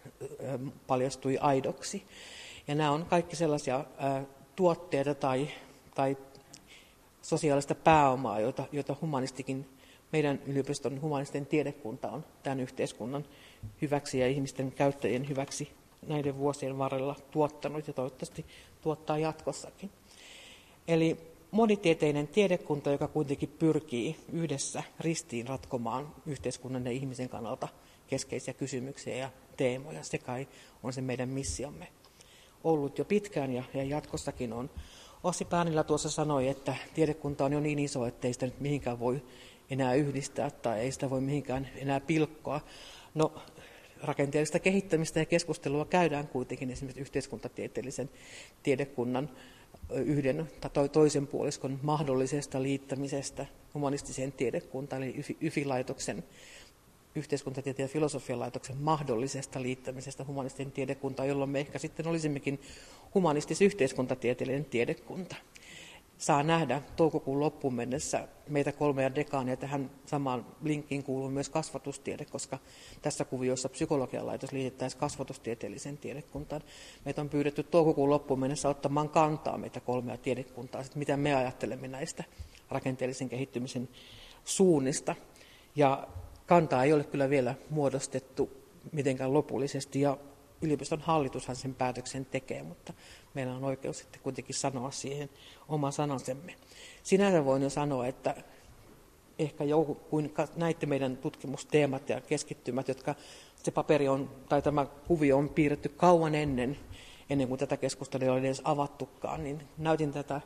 paljastui aidoksi. Ja nämä on kaikki sellaisia tuotteita tai sosiaalista pääomaa, joita humanistikin, meidän yliopiston humanistinen tiedekunta on tämän yhteiskunnan hyväksi ja ihmisten käyttäjien hyväksi näiden vuosien varrella tuottanut ja toivottavasti tuottaa jatkossakin. Eli monitieteinen tiedekunta, joka kuitenkin pyrkii yhdessä ristiin ratkomaan yhteiskunnan ja ihmisen kannalta keskeisiä kysymyksiä ja teemoja. Se kai on se meidän missiomme ollut jo pitkään ja jatkossakin on. Ossi Päänilä tuossa sanoi, että tiedekunta on jo niin iso, ettei sitä nyt mihinkään voi enää yhdistää tai ei sitä voi mihinkään enää pilkkoa. No, rakenteellista kehittämistä ja keskustelua käydään kuitenkin esimerkiksi yhteiskuntatieteellisen tiedekunnan yhden tai toisen puoliskon mahdollisesta liittämisestä humanistiseen tiedekuntaan, eli YFI-laitoksen, yhteiskuntatieteen ja filosofian laitoksen mahdollisesta liittämisestä humanistiseen tiedekuntaan, jolloin me ehkä sitten olisimmekin humanistis-yhteiskuntatieteellinen tiedekunta. Saa nähdä toukokuun loppuun mennessä meitä 3 dekaania. Tähän samaan linkkiin kuuluu myös kasvatustiede, koska tässä kuviossa psykologian laitos liitettäisiin kasvatustieteelliseen tiedekuntaan. Meitä on pyydetty toukokuun loppuun mennessä ottamaan kantaa meitä 3 tiedekuntaa, mitä me ajattelemme näistä rakenteellisen kehittymisen suunnista. Ja kantaa ei ole kyllä vielä muodostettu mitenkään lopullisesti, ja yliopiston hallitushan sen päätöksen tekee, mutta meillä on oikeus sitten kuitenkin sanoa siihen oma sanasemme. Sinänsä voin jo sanoa, että ehkä joku, kun näitte meidän tutkimusteemat ja keskittymät, jotka se paperi on, tai tämä kuvio on piirretty kauan ennen kuin tätä keskustelua oli edes avattukaan, niin näytin tätä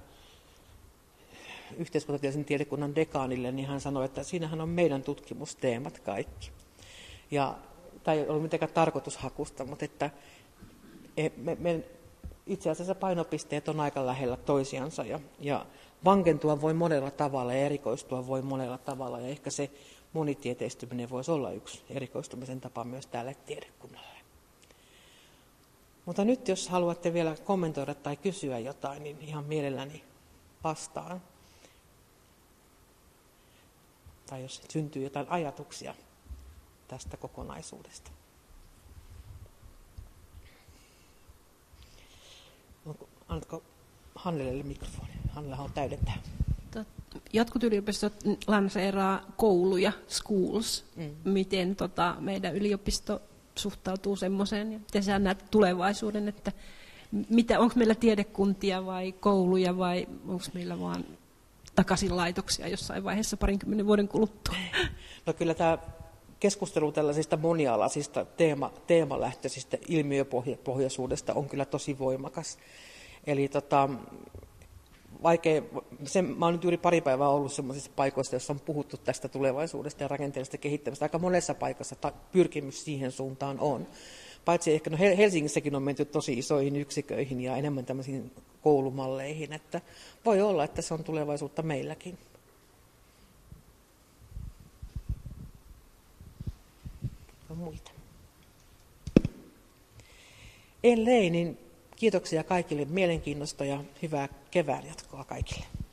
yhteiskuntatieteellisen tiedekunnan dekaanille, niin hän sanoi, että siinähän on meidän tutkimusteemat kaikki. Ja tämä ei ollut mitenkään tarkoitushakusta, mutta että me itse asiassa painopisteet on aika lähellä toisiansa ja vankentua voi monella tavalla ja erikoistua voi monella tavalla. Ja ehkä se monitieteistyminen voisi olla yksi erikoistumisen tapa myös tälle tiedekunnalle. Mutta nyt jos haluatte vielä kommentoida tai kysyä jotain, niin ihan mielelläni vastaan. Tai jos syntyy jotain ajatuksia tästä kokonaisuudesta. Annatko Hannelelle mikrofoni? Hannella on täydentää. Jotkut yliopistot lanseeraa kouluja, schools. Miten meidän yliopisto suhtautuu semmoiseen? Miten sä näet tulevaisuuden, että onko meillä tiedekuntia vai kouluja vai onko meillä vaan takaisin laitoksia jossain vaiheessa 20 vuoden kuluttua? No kyllä tämä keskustelu tällaisista monialaisista teemalähtöisistä ilmiöpohjaisuudesta on kyllä tosi voimakas. Eli mä olen nyt juuri pari päivää ollut sellaisissa paikoissa, joissa on puhuttu tästä tulevaisuudesta ja rakenteellisesta kehittämisestä. Aika monessa paikassa pyrkimys siihen suuntaan on. Paitsi ehkä Helsingissäkin on menty tosi isoihin yksiköihin ja enemmän tämmöisiin koulumalleihin, että voi olla, että se on tulevaisuutta meilläkin. On muita. Ellei, niin kiitoksia kaikille mielenkiinnosta ja hyvää kevään jatkoa kaikille.